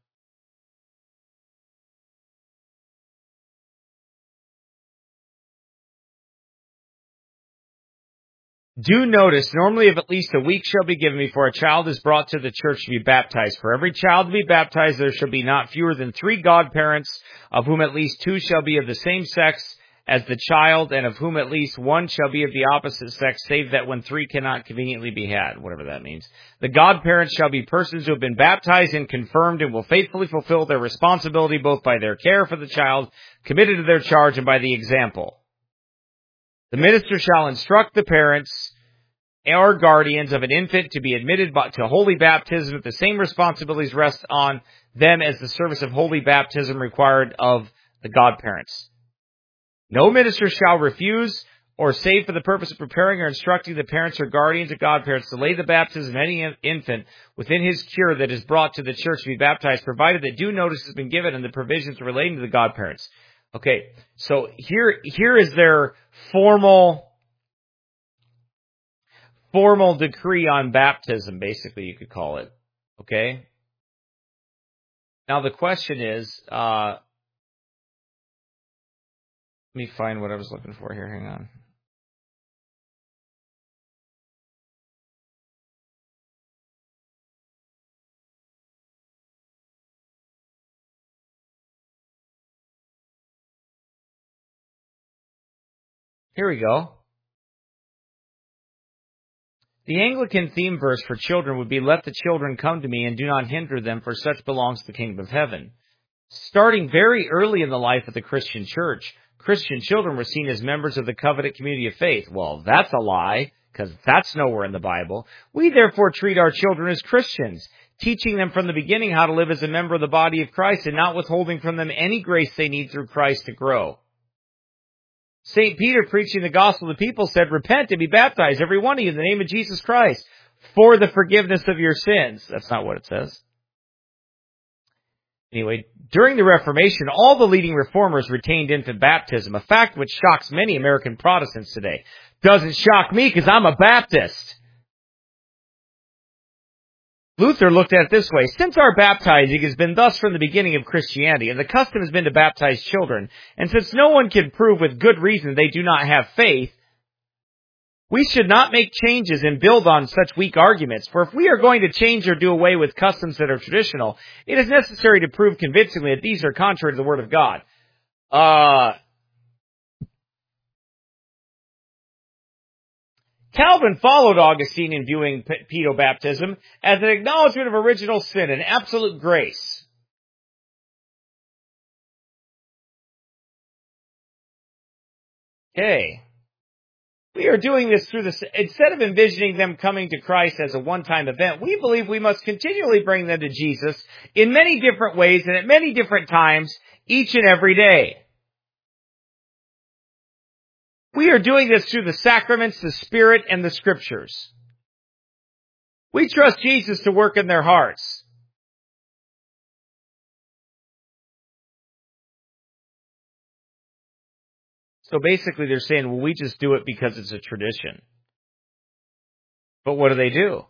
Do notice, normally if at least a week shall be given before a child is brought to the church to be baptized. For every child to be baptized, there shall be not fewer than 3 godparents, of whom at least 2 shall be of the same sex as the child, and of whom at least 1 shall be of the opposite sex, save that when 3 cannot conveniently be had, whatever that means. The godparents shall be persons who have been baptized and confirmed and will faithfully fulfill their responsibility both by their care for the child committed to their charge and by the example. The minister shall instruct the parents or guardians of an infant to be admitted to holy baptism if the same responsibilities rest on them as the service of holy baptism required of the godparents. No minister shall refuse or save for the purpose of preparing or instructing the parents or guardians or godparents to lay the baptism of any infant within his cure that is brought to the church to be baptized, provided that due notice has been given and the provisions relating to the godparents. Okay, so here is their formal decree on baptism, basically you could call it. Okay? Now the question is, let me find what I was looking for here, hang on. Here we go. The Anglican theme verse for children would be, "Let the children come to me and do not hinder them, for such belongs to the kingdom of heaven." Starting very early in the life of the Christian church, Christian children were seen as members of the covenant community of faith. Well, that's a lie, because that's nowhere in the Bible. We therefore treat our children as Christians, teaching them from the beginning how to live as a member of the body of Christ and not withholding from them any grace they need through Christ to grow. St. Peter, preaching the gospel to the people, said, "Repent and be baptized, every one of you, in the name of Jesus Christ, for the forgiveness of your sins." That's not what it says. Anyway, during the Reformation, all the leading reformers retained infant baptism, a fact which shocks many American Protestants today. Doesn't shock me because I'm a Baptist. Luther looked at it this way: since our baptizing has been thus from the beginning of Christianity, and the custom has been to baptize children, and since no one can prove with good reason they do not have faith, we should not make changes and build on such weak arguments. For if we are going to change or do away with customs that are traditional, it is necessary to prove convincingly that these are contrary to the Word of God. Calvin followed Augustine in viewing pedobaptism as an acknowledgement of original sin and absolute grace. Okay. We are doing this instead of envisioning them coming to Christ as a one-time event, we believe we must continually bring them to Jesus in many different ways and at many different times, each and every day. We are doing this through the sacraments, the Spirit, and the Scriptures. We trust Jesus to work in their hearts. So basically they're saying, well, we just do it because it's a tradition. But what do?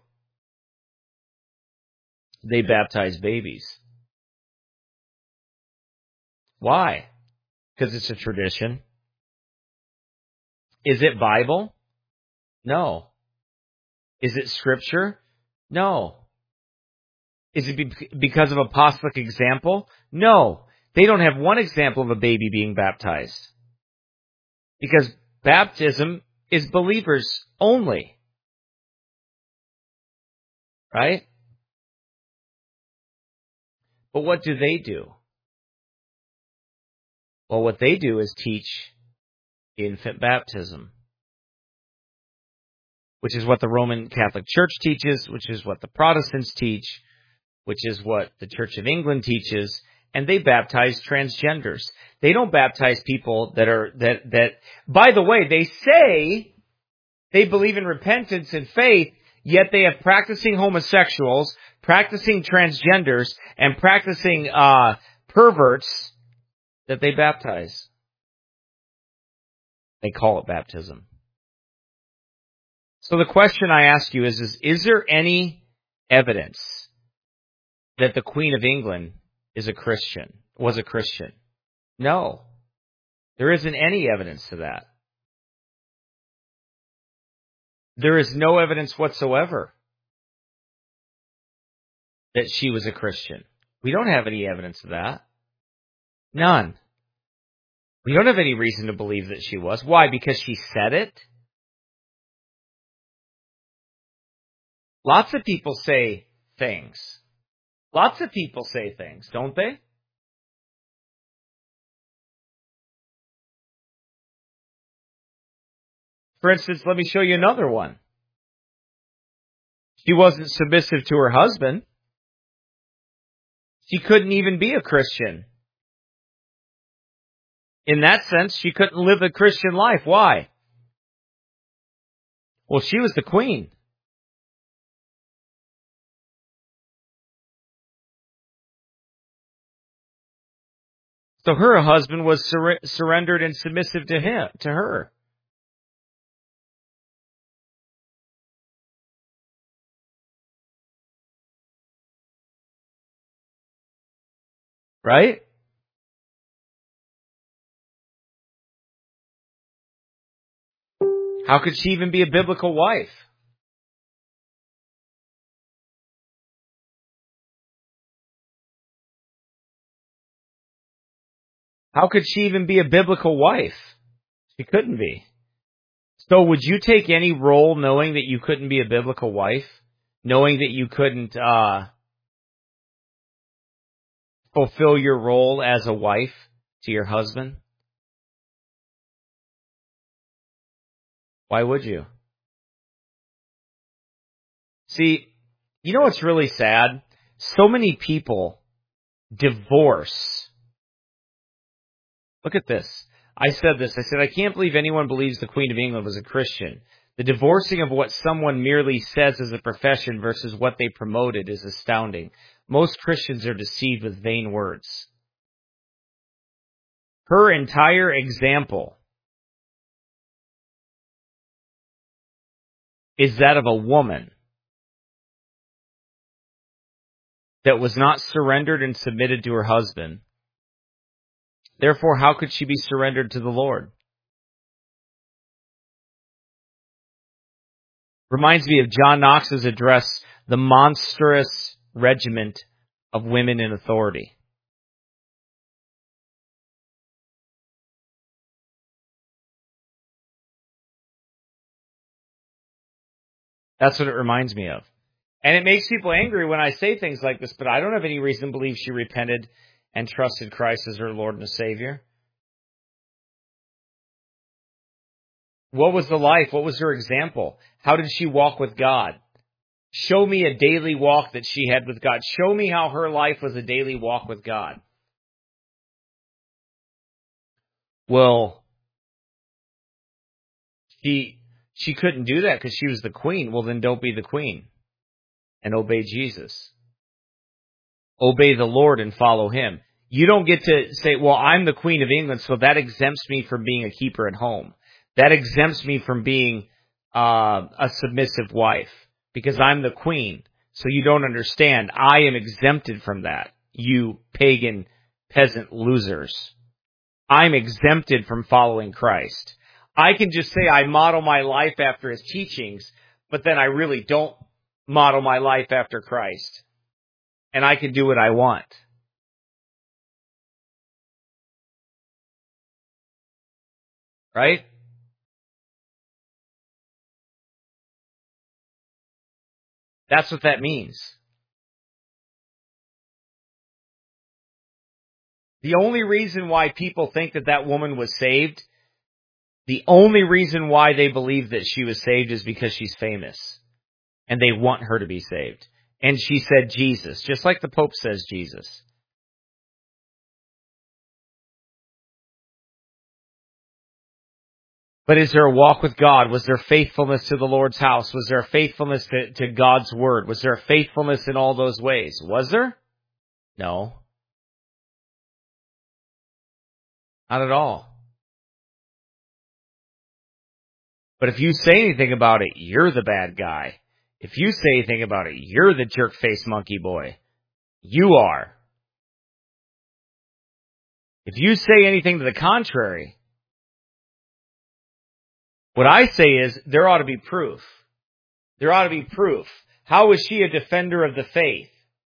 They baptize babies. Why? Because it's a tradition. Is it Bible? No. Is it Scripture? No. Is it because of apostolic example? No. They don't have one example of a baby being baptized. Because baptism is believers only. Right? But what do? Well, what they do is teach infant baptism, which is what the Roman Catholic Church teaches, which is what the Protestants teach, which is what the Church of England teaches, and they baptize transgenders. They don't baptize people that by the way, they say they believe in repentance and faith, yet they have practicing homosexuals, practicing transgenders, and practicing perverts that they baptize. They call it baptism. So the question I ask you is there any evidence that the Queen of England was a Christian. No. There isn't any evidence to that. There is no evidence whatsoever that she was a Christian. We don't have any evidence of that. None. We don't have any reason to believe that she was. Why? Because she said it? Lots of people say things. Lots of people say things, don't they? For instance, let me show you another one. She wasn't submissive to her husband. She couldn't even be a Christian. In that sense, she couldn't live a Christian life. Why? Well, she was the queen. So her husband was surrendered and submissive to her. Right? How could she even be a biblical wife? How could she even be a biblical wife? She couldn't be. So would you take any role knowing that you couldn't be a biblical wife? Knowing that you couldn't fulfill your role as a wife to your husband? Why would you? See, you know what's really sad? So many people divorce. Look at this. I said, I can't believe anyone believes the Queen of England was a Christian. The divorcing of what someone merely says as a profession versus what they promoted is astounding. Most Christians are deceived with vain words. Her entire example is that of a woman that was not surrendered and submitted to her husband. Therefore, how could she be surrendered to the Lord? Reminds me of John Knox's address, The Monstrous Regiment of Women in Authority. That's what it reminds me of. And it makes people angry when I say things like this, but I don't have any reason to believe she repented and trusted Christ as her Lord and Savior. What was the life? What was her example? How did she walk with God? Show me a daily walk that she had with God. Show me how her life was a daily walk with God. Well, she couldn't do that because she was the queen. Well, then don't be the queen and obey Jesus. Obey the Lord and follow him. You don't get to say, well, I'm the Queen of England, so that exempts me from being a keeper at home. That exempts me from being a submissive wife because I'm the queen. So you don't understand. I am exempted from that, you pagan peasant losers. I'm exempted from following Christ. I can just say I model my life after his teachings, but then I really don't model my life after Christ. And I can do what I want. Right? That's what that means. The only reason why people think that that woman was saved, the only reason why they believe that she was saved is because she's famous. And they want her to be saved. And she said Jesus, just like the Pope says Jesus. But is there a walk with God? Was there faithfulness to the Lord's house? Was there a faithfulness to God's word? Was there a faithfulness in all those ways? Was there? No. Not at all. But if you say anything about it, you're the bad guy. If you say anything about it, you're the jerk-faced monkey boy. You are. If you say anything to the contrary, what I say is there ought to be proof. There ought to be proof. How is she a defender of the faith?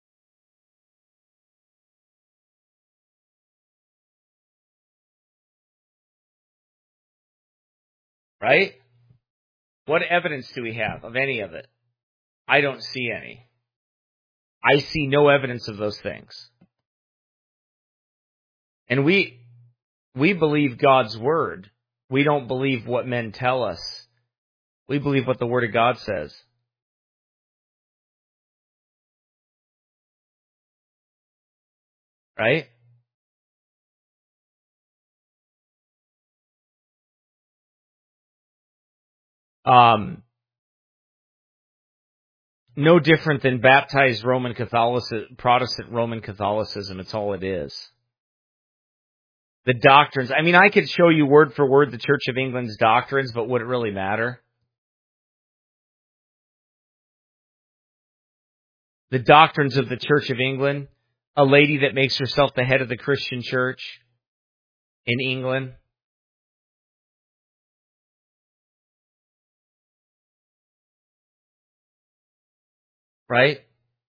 Right? What evidence do we have of any of it? I don't see any. I see no evidence of those things. And we believe God's word. We don't believe what men tell us. We believe what the word of God says. Right? No different than baptized Roman Catholicism, Protestant Roman Catholicism. It's all it is. The doctrines. I mean, I could show you word for word the Church of England's doctrines, but would it really matter? The doctrines of the Church of England, a lady that makes herself the head of the Christian church in England. Right?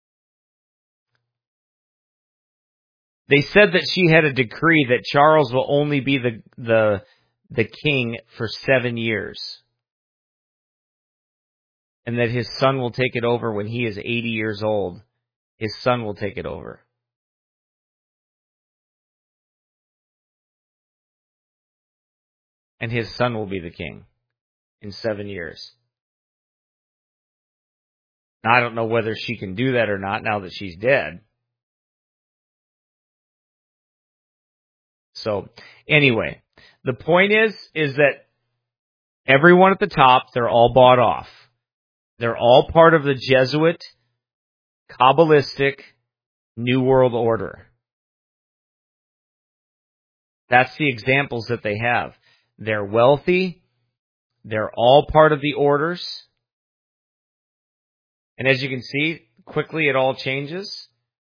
They said that she had a decree that Charles will only be the king for 7 years. And that his son will take it over when he is 80 years old. His son will take it over. And his son will be the king in 7 years. Now, I don't know whether she can do that or not now that she's dead. So, anyway, the point is that everyone at the top, they're all bought off. They're all part of the Jesuit, Kabbalistic, New World Order. That's the examples that they have. They're wealthy. They're all part of the orders. And as you can see, quickly it all changes.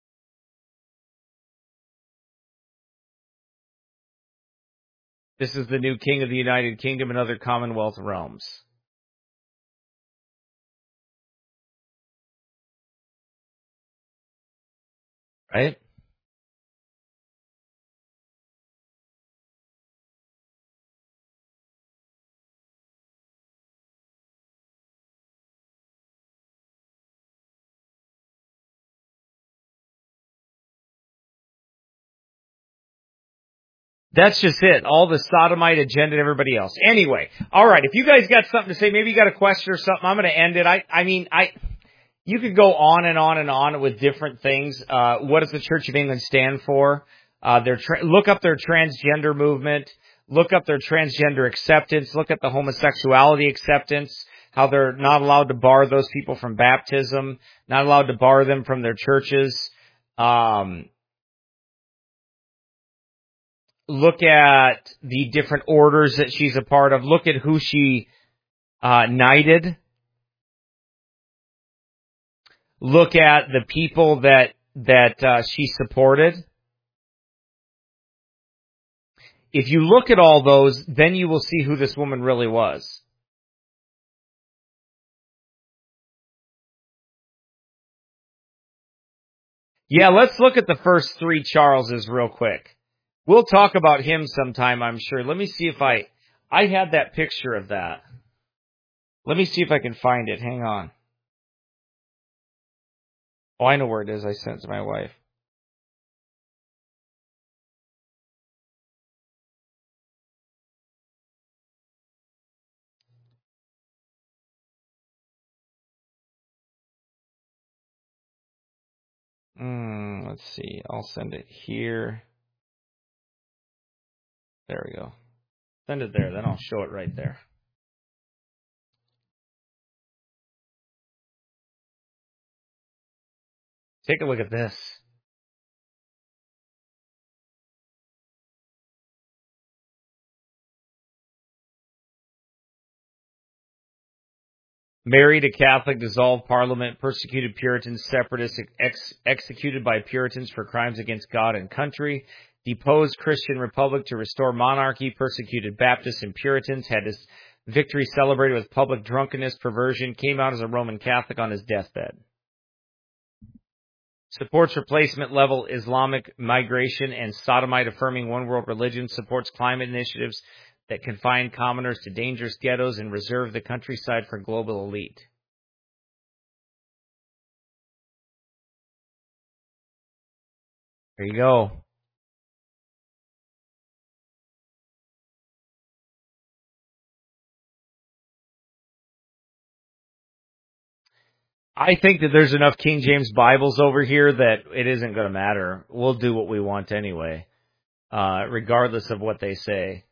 This is the new king of the United Kingdom and other Commonwealth realms. Right? That's just it. All the sodomite agenda and everybody else. Anyway, all right. If you guys got something to say, maybe you got a question or something, I'm going to end it. You could go on and on and on with different things. What does the Church of England stand for? Look up their transgender movement. Look up their transgender acceptance. Look at the homosexuality acceptance. How they're not allowed to bar those people from baptism. Not allowed to bar them from their churches. Look at the different orders that she's a part of. Look at who she knighted. Look at the people that she supported. If you look at all those, then you will see who this woman really was. Yeah, let's look at the first 3 Charleses real quick. We'll talk about him sometime, I'm sure. Let me see if I had that picture of that. Let me see if I can find it. Hang on. Oh, I know where it is. I sent it to my wife. Let's see. I'll send it here. There we go. Send it there, then I'll show it right there. Take a look at this. Married a Catholic, dissolved Parliament, persecuted Puritans, separatists, executed by Puritans for crimes against God and country, deposed Christian Republic to restore monarchy, persecuted Baptists and Puritans, had his victory celebrated with public drunkenness, perversion, came out as a Roman Catholic on his deathbed. Supports replacement level Islamic migration and sodomite-affirming one-world religion, supports climate initiatives that confine commoners to dangerous ghettos and reserve the countryside for global elite. There you go. I think that there's enough King James Bibles over here that it isn't going to matter. We'll do what we want anyway, regardless of what they say.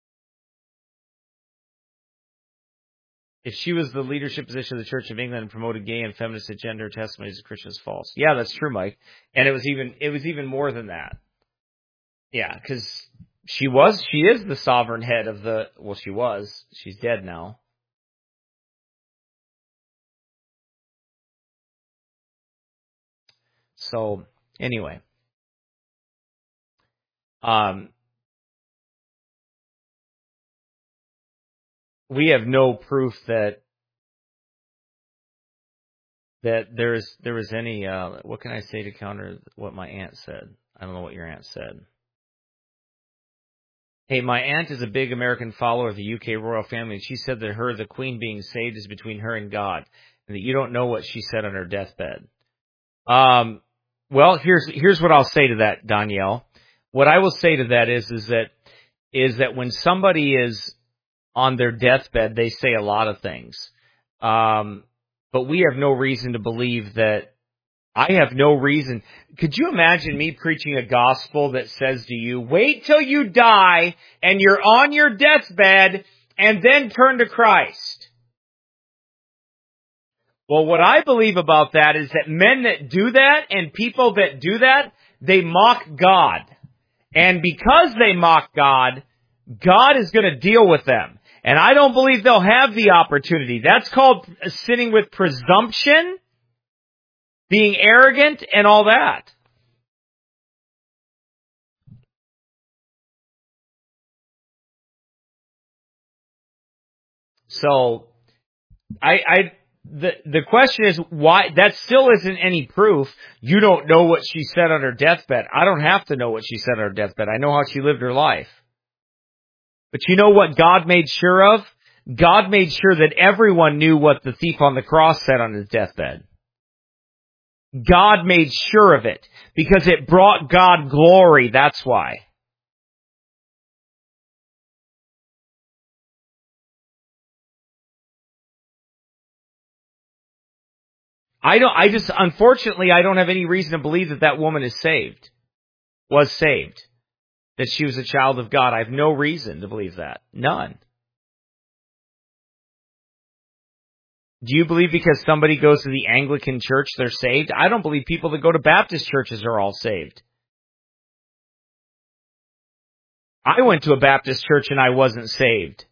If she was the leadership position of the Church of England and promoted gay and feminist agenda, her testimony as a Christian is false. Yeah, that's true, Mike. And it was even more than that. Yeah, because she is the sovereign head of the, well, she's dead now. So, anyway. We have no proof that there was any, what can I say to counter what my aunt said? I don't know what your aunt said. Hey, my aunt is a big American follower of the UK royal family, and she said that the Queen being saved is between her and God, and that you don't know what she said on her deathbed. Well, here's what I'll say to that, Danielle. What I will say to that is that when somebody is on their deathbed, they say a lot of things. But we have no reason to believe that. I have no reason. Could you imagine me preaching a gospel that says to you, wait till you die and you're on your deathbed and then turn to Christ? Well, what I believe about that is that men that do that and people that do that, they mock God. And because they mock God, God is going to deal with them. And I don't believe they'll have the opportunity. That's called sinning with presumption, being arrogant, and all that. So, the question is why, that still isn't any proof. You don't know what she said on her deathbed. I don't have to know what she said on her deathbed. I know how she lived her life. But you know what God made sure of? God made sure that everyone knew what the thief on the cross said on his deathbed. God made sure of it because it brought God glory. That's why. Unfortunately, I don't have any reason to believe that woman was saved, that she was a child of God. I have no reason to believe that. None. Do you believe because somebody goes to the Anglican church, they're saved? I don't believe people that go to Baptist churches are all saved. I went to a Baptist church and I wasn't saved.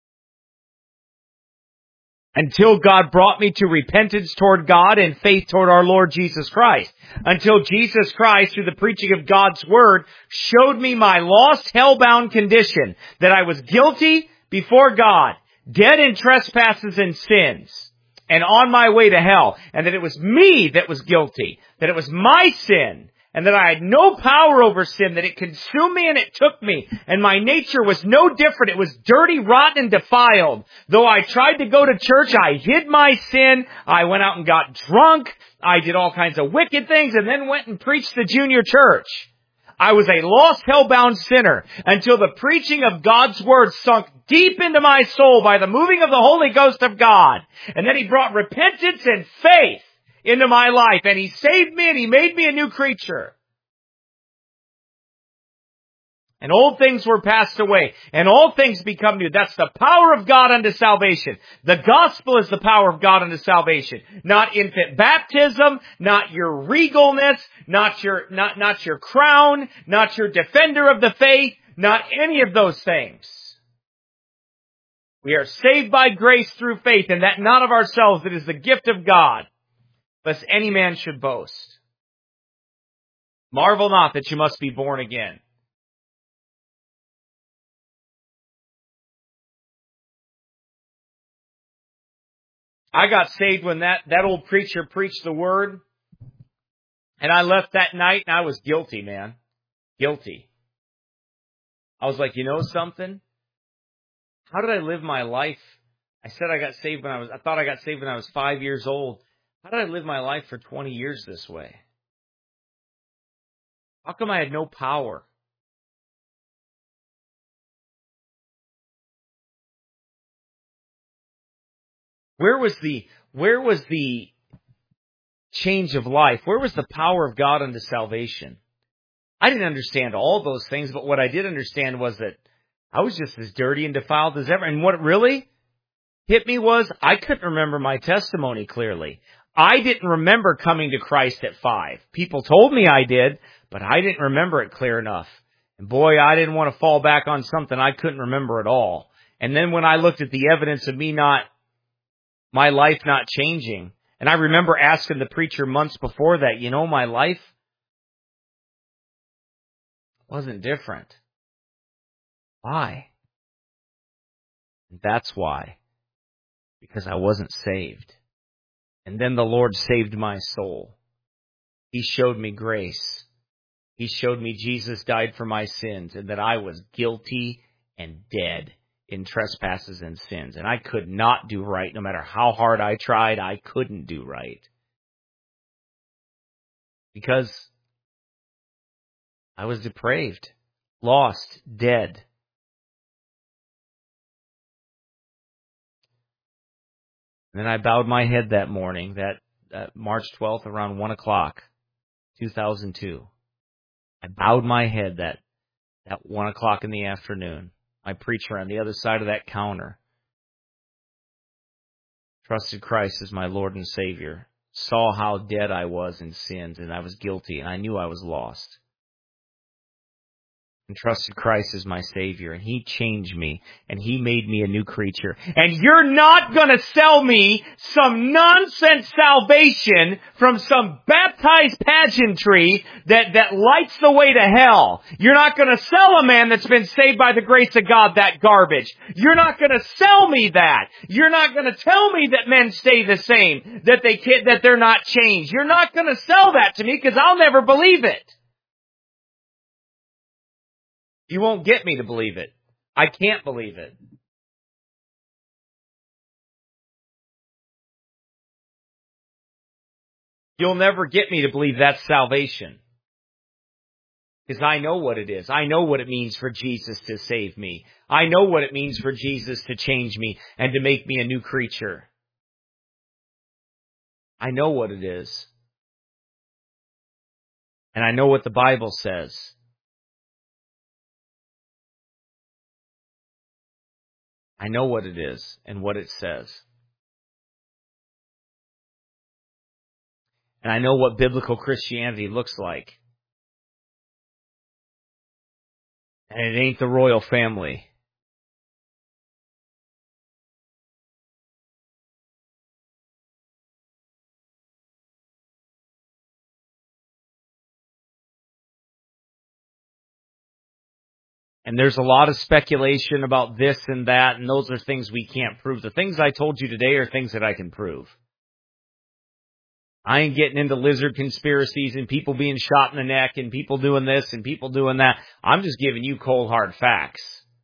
Until God brought me to repentance toward God and faith toward our Lord Jesus Christ. Until Jesus Christ, through the preaching of God's Word, showed me my lost, hell-bound condition, that I was guilty before God, dead in trespasses and sins, and on my way to hell, and that it was me that was guilty, that it was my sin, and that I had no power over sin, that it consumed me and it took me, and my nature was no different. It was dirty, rotten, and defiled. Though I tried to go to church, I hid my sin, I went out and got drunk, I did all kinds of wicked things, and then went and preached the junior church. I was a lost, hell-bound sinner until the preaching of God's Word sunk deep into my soul by the moving of the Holy Ghost of God. And then He brought repentance and faith into my life, and He saved me, and He made me a new creature. And old things were passed away, and all things become new. That's the power of God unto salvation. The gospel is the power of God unto salvation. Not infant baptism, not your regalness, not your crown, not your defender of the faith, not any of those things. We are saved by grace through faith, and that not of ourselves, it is the gift of God, lest any man should boast. Marvel not that you must be born again. I got saved when that old preacher preached the word, and I left that night, and I was guilty, man. Guilty. I was like, you know something? How did I live my life? I said I thought I got saved when I was 5 years old. How did I live my life for 20 years this way? How come I had no power? Where was the change of life? Where was the power of God unto salvation? I didn't understand all those things, but what I did understand was that I was just as dirty and defiled as ever. And what really hit me was I couldn't remember my testimony clearly. I didn't remember coming to Christ at 5. People told me I did, but I didn't remember it clear enough. And boy, I didn't want to fall back on something I couldn't remember at all. And then when I looked at the evidence of my life not changing, and I remember asking the preacher months before that, you know, my life wasn't different. Why? That's why. Because I wasn't saved. And then the Lord saved my soul. He showed me grace. He showed me Jesus died for my sins and that I was guilty and dead in trespasses and sins. And I could not do right. No matter how hard I tried, I couldn't do right. Because I was depraved, lost, dead. And then I bowed my head that morning, that March 12th, around 1 o'clock, 2002. I bowed my head that 1 o'clock in the afternoon. My preacher on the other side of that counter trusted Christ as my Lord and Savior, saw how dead I was in sins, and I was guilty, and I knew I was lost. And trusted Christ as my Savior, and He changed me, and He made me a new creature. And you're not gonna sell me some nonsense salvation from some baptized pageantry that lights the way to hell. You're not gonna sell a man that's been saved by the grace of God that garbage. You're not gonna sell me that. You're not gonna tell me that men stay the same, that they're not changed. You're not gonna sell that to me because I'll never believe it. You won't get me to believe it. I can't believe it. You'll never get me to believe that's salvation. Because I know what it is. I know what it means for Jesus to save me. I know what it means for Jesus to change me and to make me a new creature. I know what it is. And I know what the Bible says. I know what it is and what it says. And I know what biblical Christianity looks like. And it ain't the royal family. And there's a lot of speculation about this and that, and those are things we can't prove. The things I told you today are things that I can prove. I ain't getting into lizard conspiracies and people being shot in the neck and people doing this and people doing that. I'm just giving you cold, hard facts.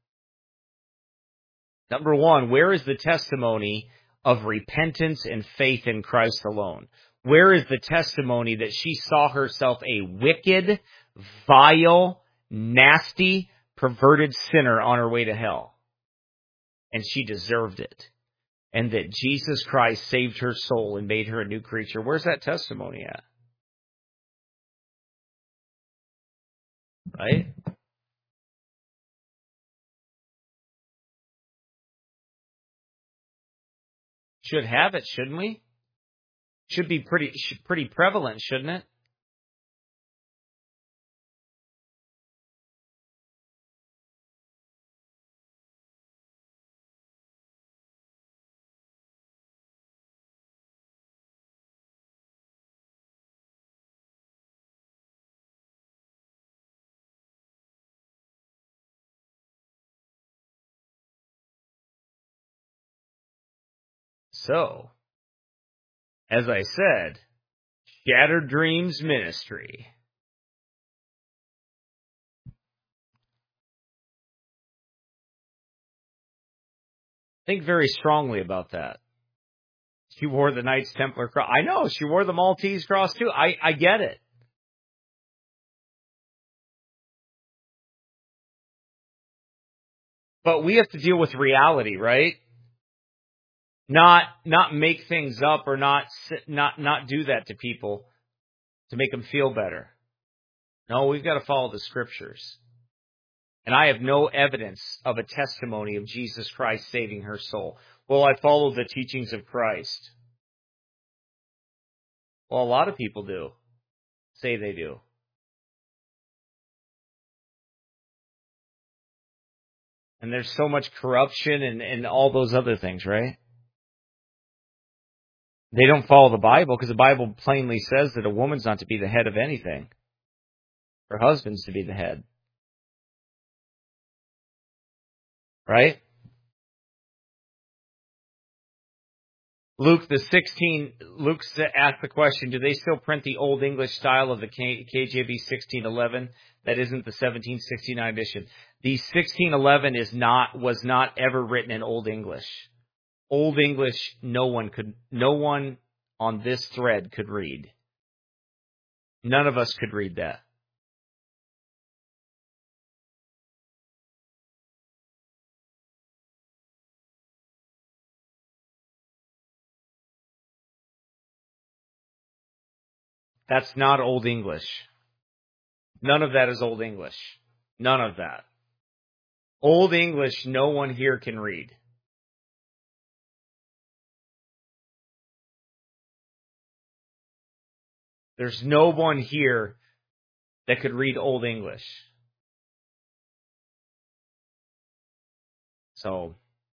Number one, where is the testimony of repentance and faith in Christ alone? Where is the testimony that she saw herself a wicked, vile, nasty, perverted sinner on her way to hell? And she deserved it. And that Jesus Christ saved her soul and made her a new creature. Where's that testimony at? Right? Should have it, shouldn't we? Should be pretty prevalent, shouldn't it? So, as I said, Shattered Dreams Ministry. Think very strongly about that. She wore the Knights Templar cross. I know, she wore the Maltese cross too. I get it. But we have to deal with reality, right? Not make things up or not do that to people to make them feel better. No, we've got to follow the scriptures. And I have no evidence of a testimony of Jesus Christ saving her soul. Well, I follow the teachings of Christ. Well, a lot of people do. Say they do. And there's so much corruption and all those other things, right? They don't follow the Bible because the Bible plainly says that a woman's not to be the head of anything. Her husband's to be the head. Right? Luke asked the question, do they still print the Old English style of the KJV 1611? That isn't the 1769 edition. The 1611 was not ever written in Old English. Old English, no one on this thread could read. None of us could read that. That's not Old English. None of that is Old English. None of that. Old English, no one here can read. There's no one here that could read Old English. So,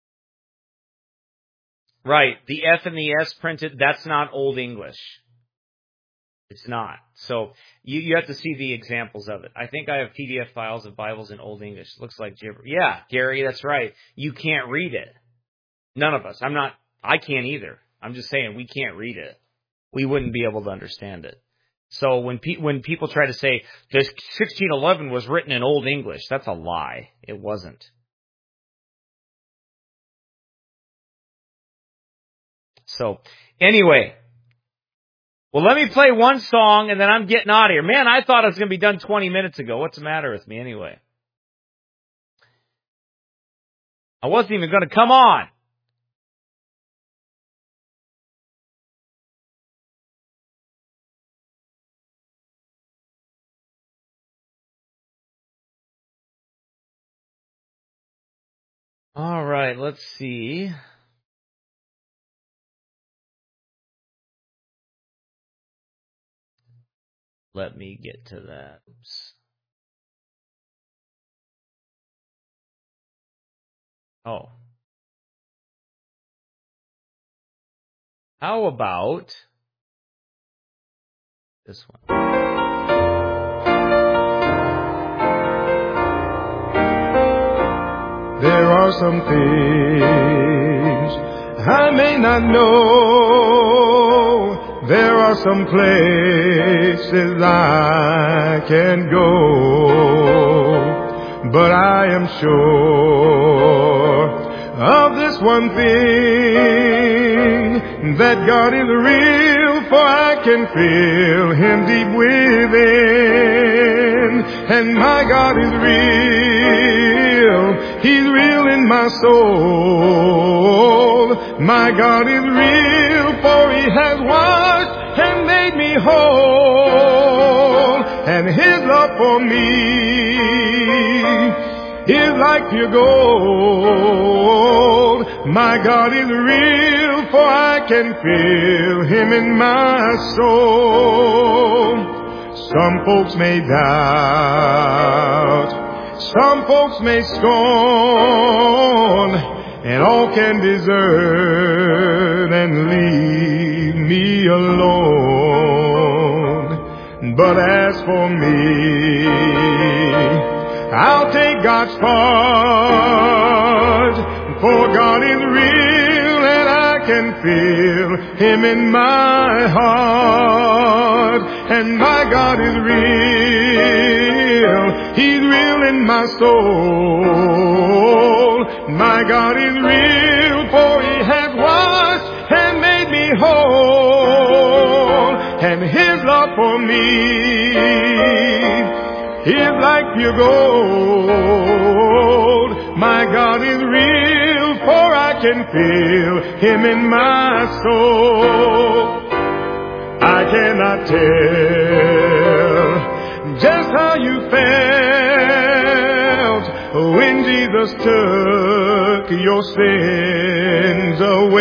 right, the F and the S printed, that's not Old English. It's not. So, you have to see the examples of it. I think I have PDF files of Bibles in Old English. Looks like gibber. Yeah, Gary, that's right. You can't read it. None of us. I can't either. I'm just saying we can't read it. We wouldn't be able to understand it. So when people try to say this 1611 was written in Old English, that's a lie. It wasn't. So anyway, well, let me play one song and then I'm getting out of here. Man, I thought I was going to be done 20 minutes ago. What's the matter with me anyway? I wasn't even going to come on. All right, let's see. Let me get to that. Oops. Oh. How about this one? There are some things I may not know. There are some places I can go. But I am sure of this one thing, that God is real, for I can feel Him deep within. And my God is real, He's real in my soul. My God is real, for He has washed and made me whole. And His love for me is like pure gold. My God is real, for I can feel Him in my soul. Some folks may doubt, some folks may scorn, and all can desert and leave me alone. But as for me, I'll take God's part, for God is real and I can feel Him in my heart. And my God is real. He's real in my soul. My God is real, for He has washed and made me whole. And His love for me is like pure gold. My God is real, for I can feel Him in my soul. I cannot tell just how you felt when Jesus took your sins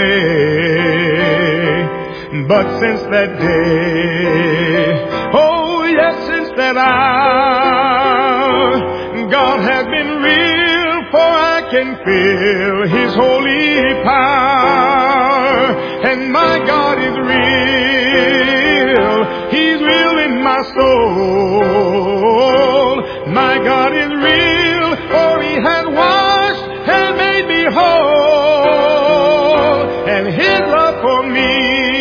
away. But since that day, oh yes, since that hour, God has been real, for I can feel His holy power. And my God is real. He's real in my soul. My God is real, for He has washed and made me whole. And His love for me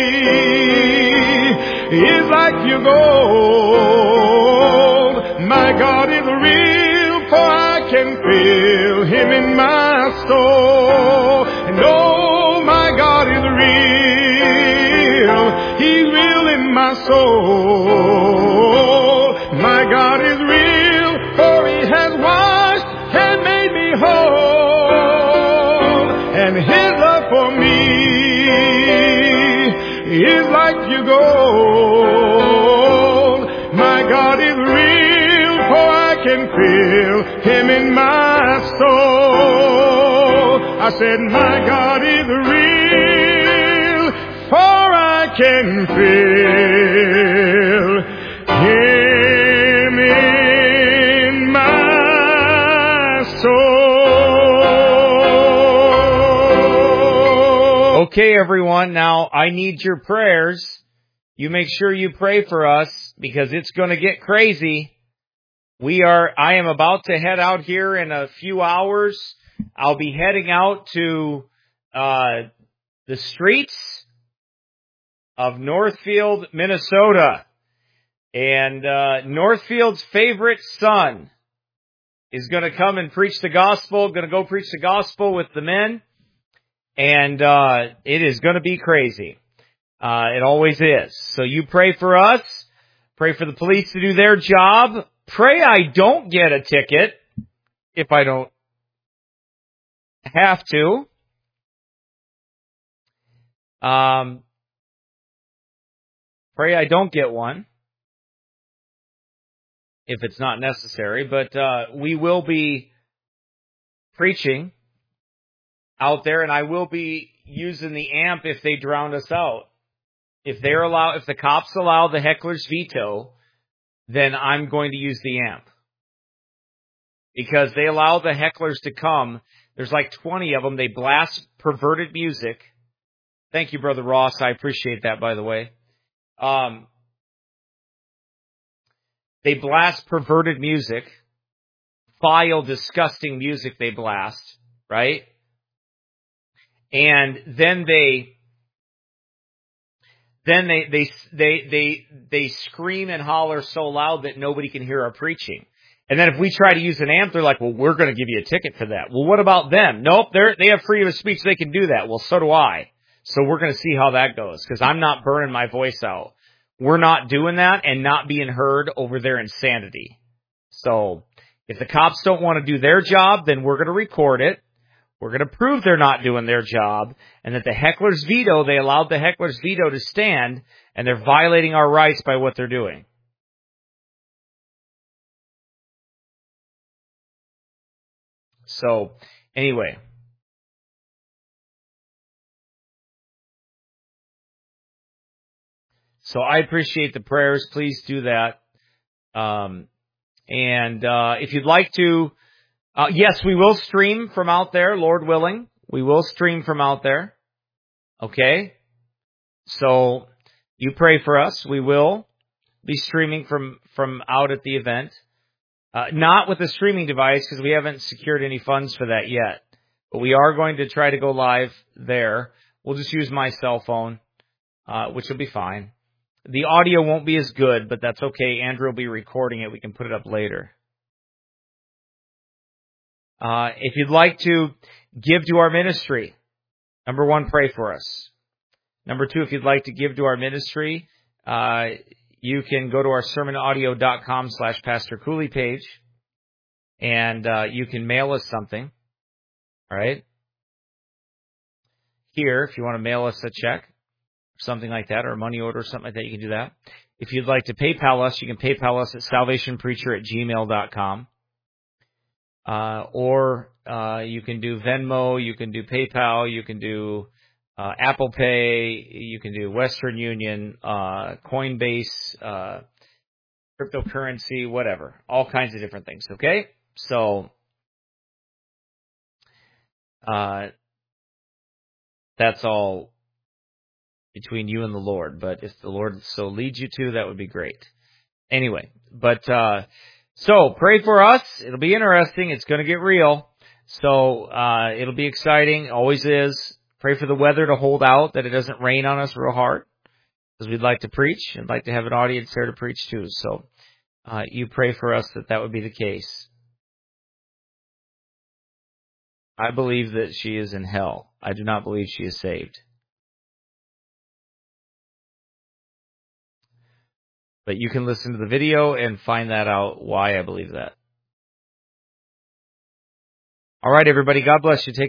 is like pure gold. My God is real, for I can feel Him in my soul. And oh, my God is real. He's real in my soul. My God is real, for He has washed and made me whole. And His love for me is like pure gold. My God is real, for I can feel Him in my soul. I said, my God is real, for I can feel Him in my soul. Okay, everyone, now I need your prayers. You make sure you pray for us, because it's going to get crazy. I am about to head out here in a few hours. I'll be heading out to the streets of Northfield, Minnesota. And Northfield's favorite son is going to come and preach the gospel, going to go preach the gospel with the men. And it is going to be crazy. It always is. So you pray for us. Pray for the police to do their job. Pray I don't get a ticket if I don't have to. Pray I don't get one if it's not necessary. But we will be preaching out there, and I will be using the amp if they drown us out. If the cops allow the heckler's veto, then I'm going to use the amp. Because they allow the hecklers to come. There's like 20 of them. They blast perverted music. Thank you, Brother Ross. I appreciate that, by the way. They blast perverted music. Vile, disgusting music they blast, right? And then they scream and holler so loud that nobody can hear our preaching. And then if we try to use an amp, they're like, well, we're going to give you a ticket for that. Well, what about them? Nope, they have freedom of speech. They can do that. Well, so do I. So we're going to see how that goes, because I'm not burning my voice out. We're not doing that and not being heard over their insanity. So if the cops don't want to do their job, then we're going to record it. We're going to prove they're not doing their job, and that the heckler's veto, they allowed the heckler's veto to stand, and they're violating our rights by what they're doing. So, anyway. So I appreciate the prayers. Please do that. And if you'd like to, yes, we will stream from out there, Lord willing. We will stream from out there. Okay? So you pray for us. We will be streaming from out at the event. Not with a streaming device, because we haven't secured any funds for that yet. But we are going to try to go live there We'll just use my cell phone, which will be fine. The audio won't be as good, but that's okay. Andrew will be recording it. We can put it up later. If you'd like to give to our ministry, number 1, pray for us. Number 2, if you'd like to give to our ministry, you can go to our sermonaudio.com/Pastor Cooley page, and you can mail us something. All right? Here, if you want to mail us a check, something like that, or a money order or something like that, you can do that. If you'd like to PayPal us, you can PayPal us at salvationpreacher@gmail.com. Or you can do Venmo, you can do PayPal, you can do Apple Pay, you can do Western Union, Coinbase, cryptocurrency, whatever. All kinds of different things, okay? So that's all between you and the Lord. But if the Lord so leads you to, that would be great. Anyway, but so pray for us. It'll be interesting. It's going to get real. So it'll be exciting. Always is. Pray for the weather to hold out, that it doesn't rain on us real hard, because we'd like to preach and like to have an audience there to preach too. So you pray for us that would be the case. I believe that she is in hell. I do not believe she is saved. But you can listen to the video and find that out why I believe that. All right, everybody. God bless you. Take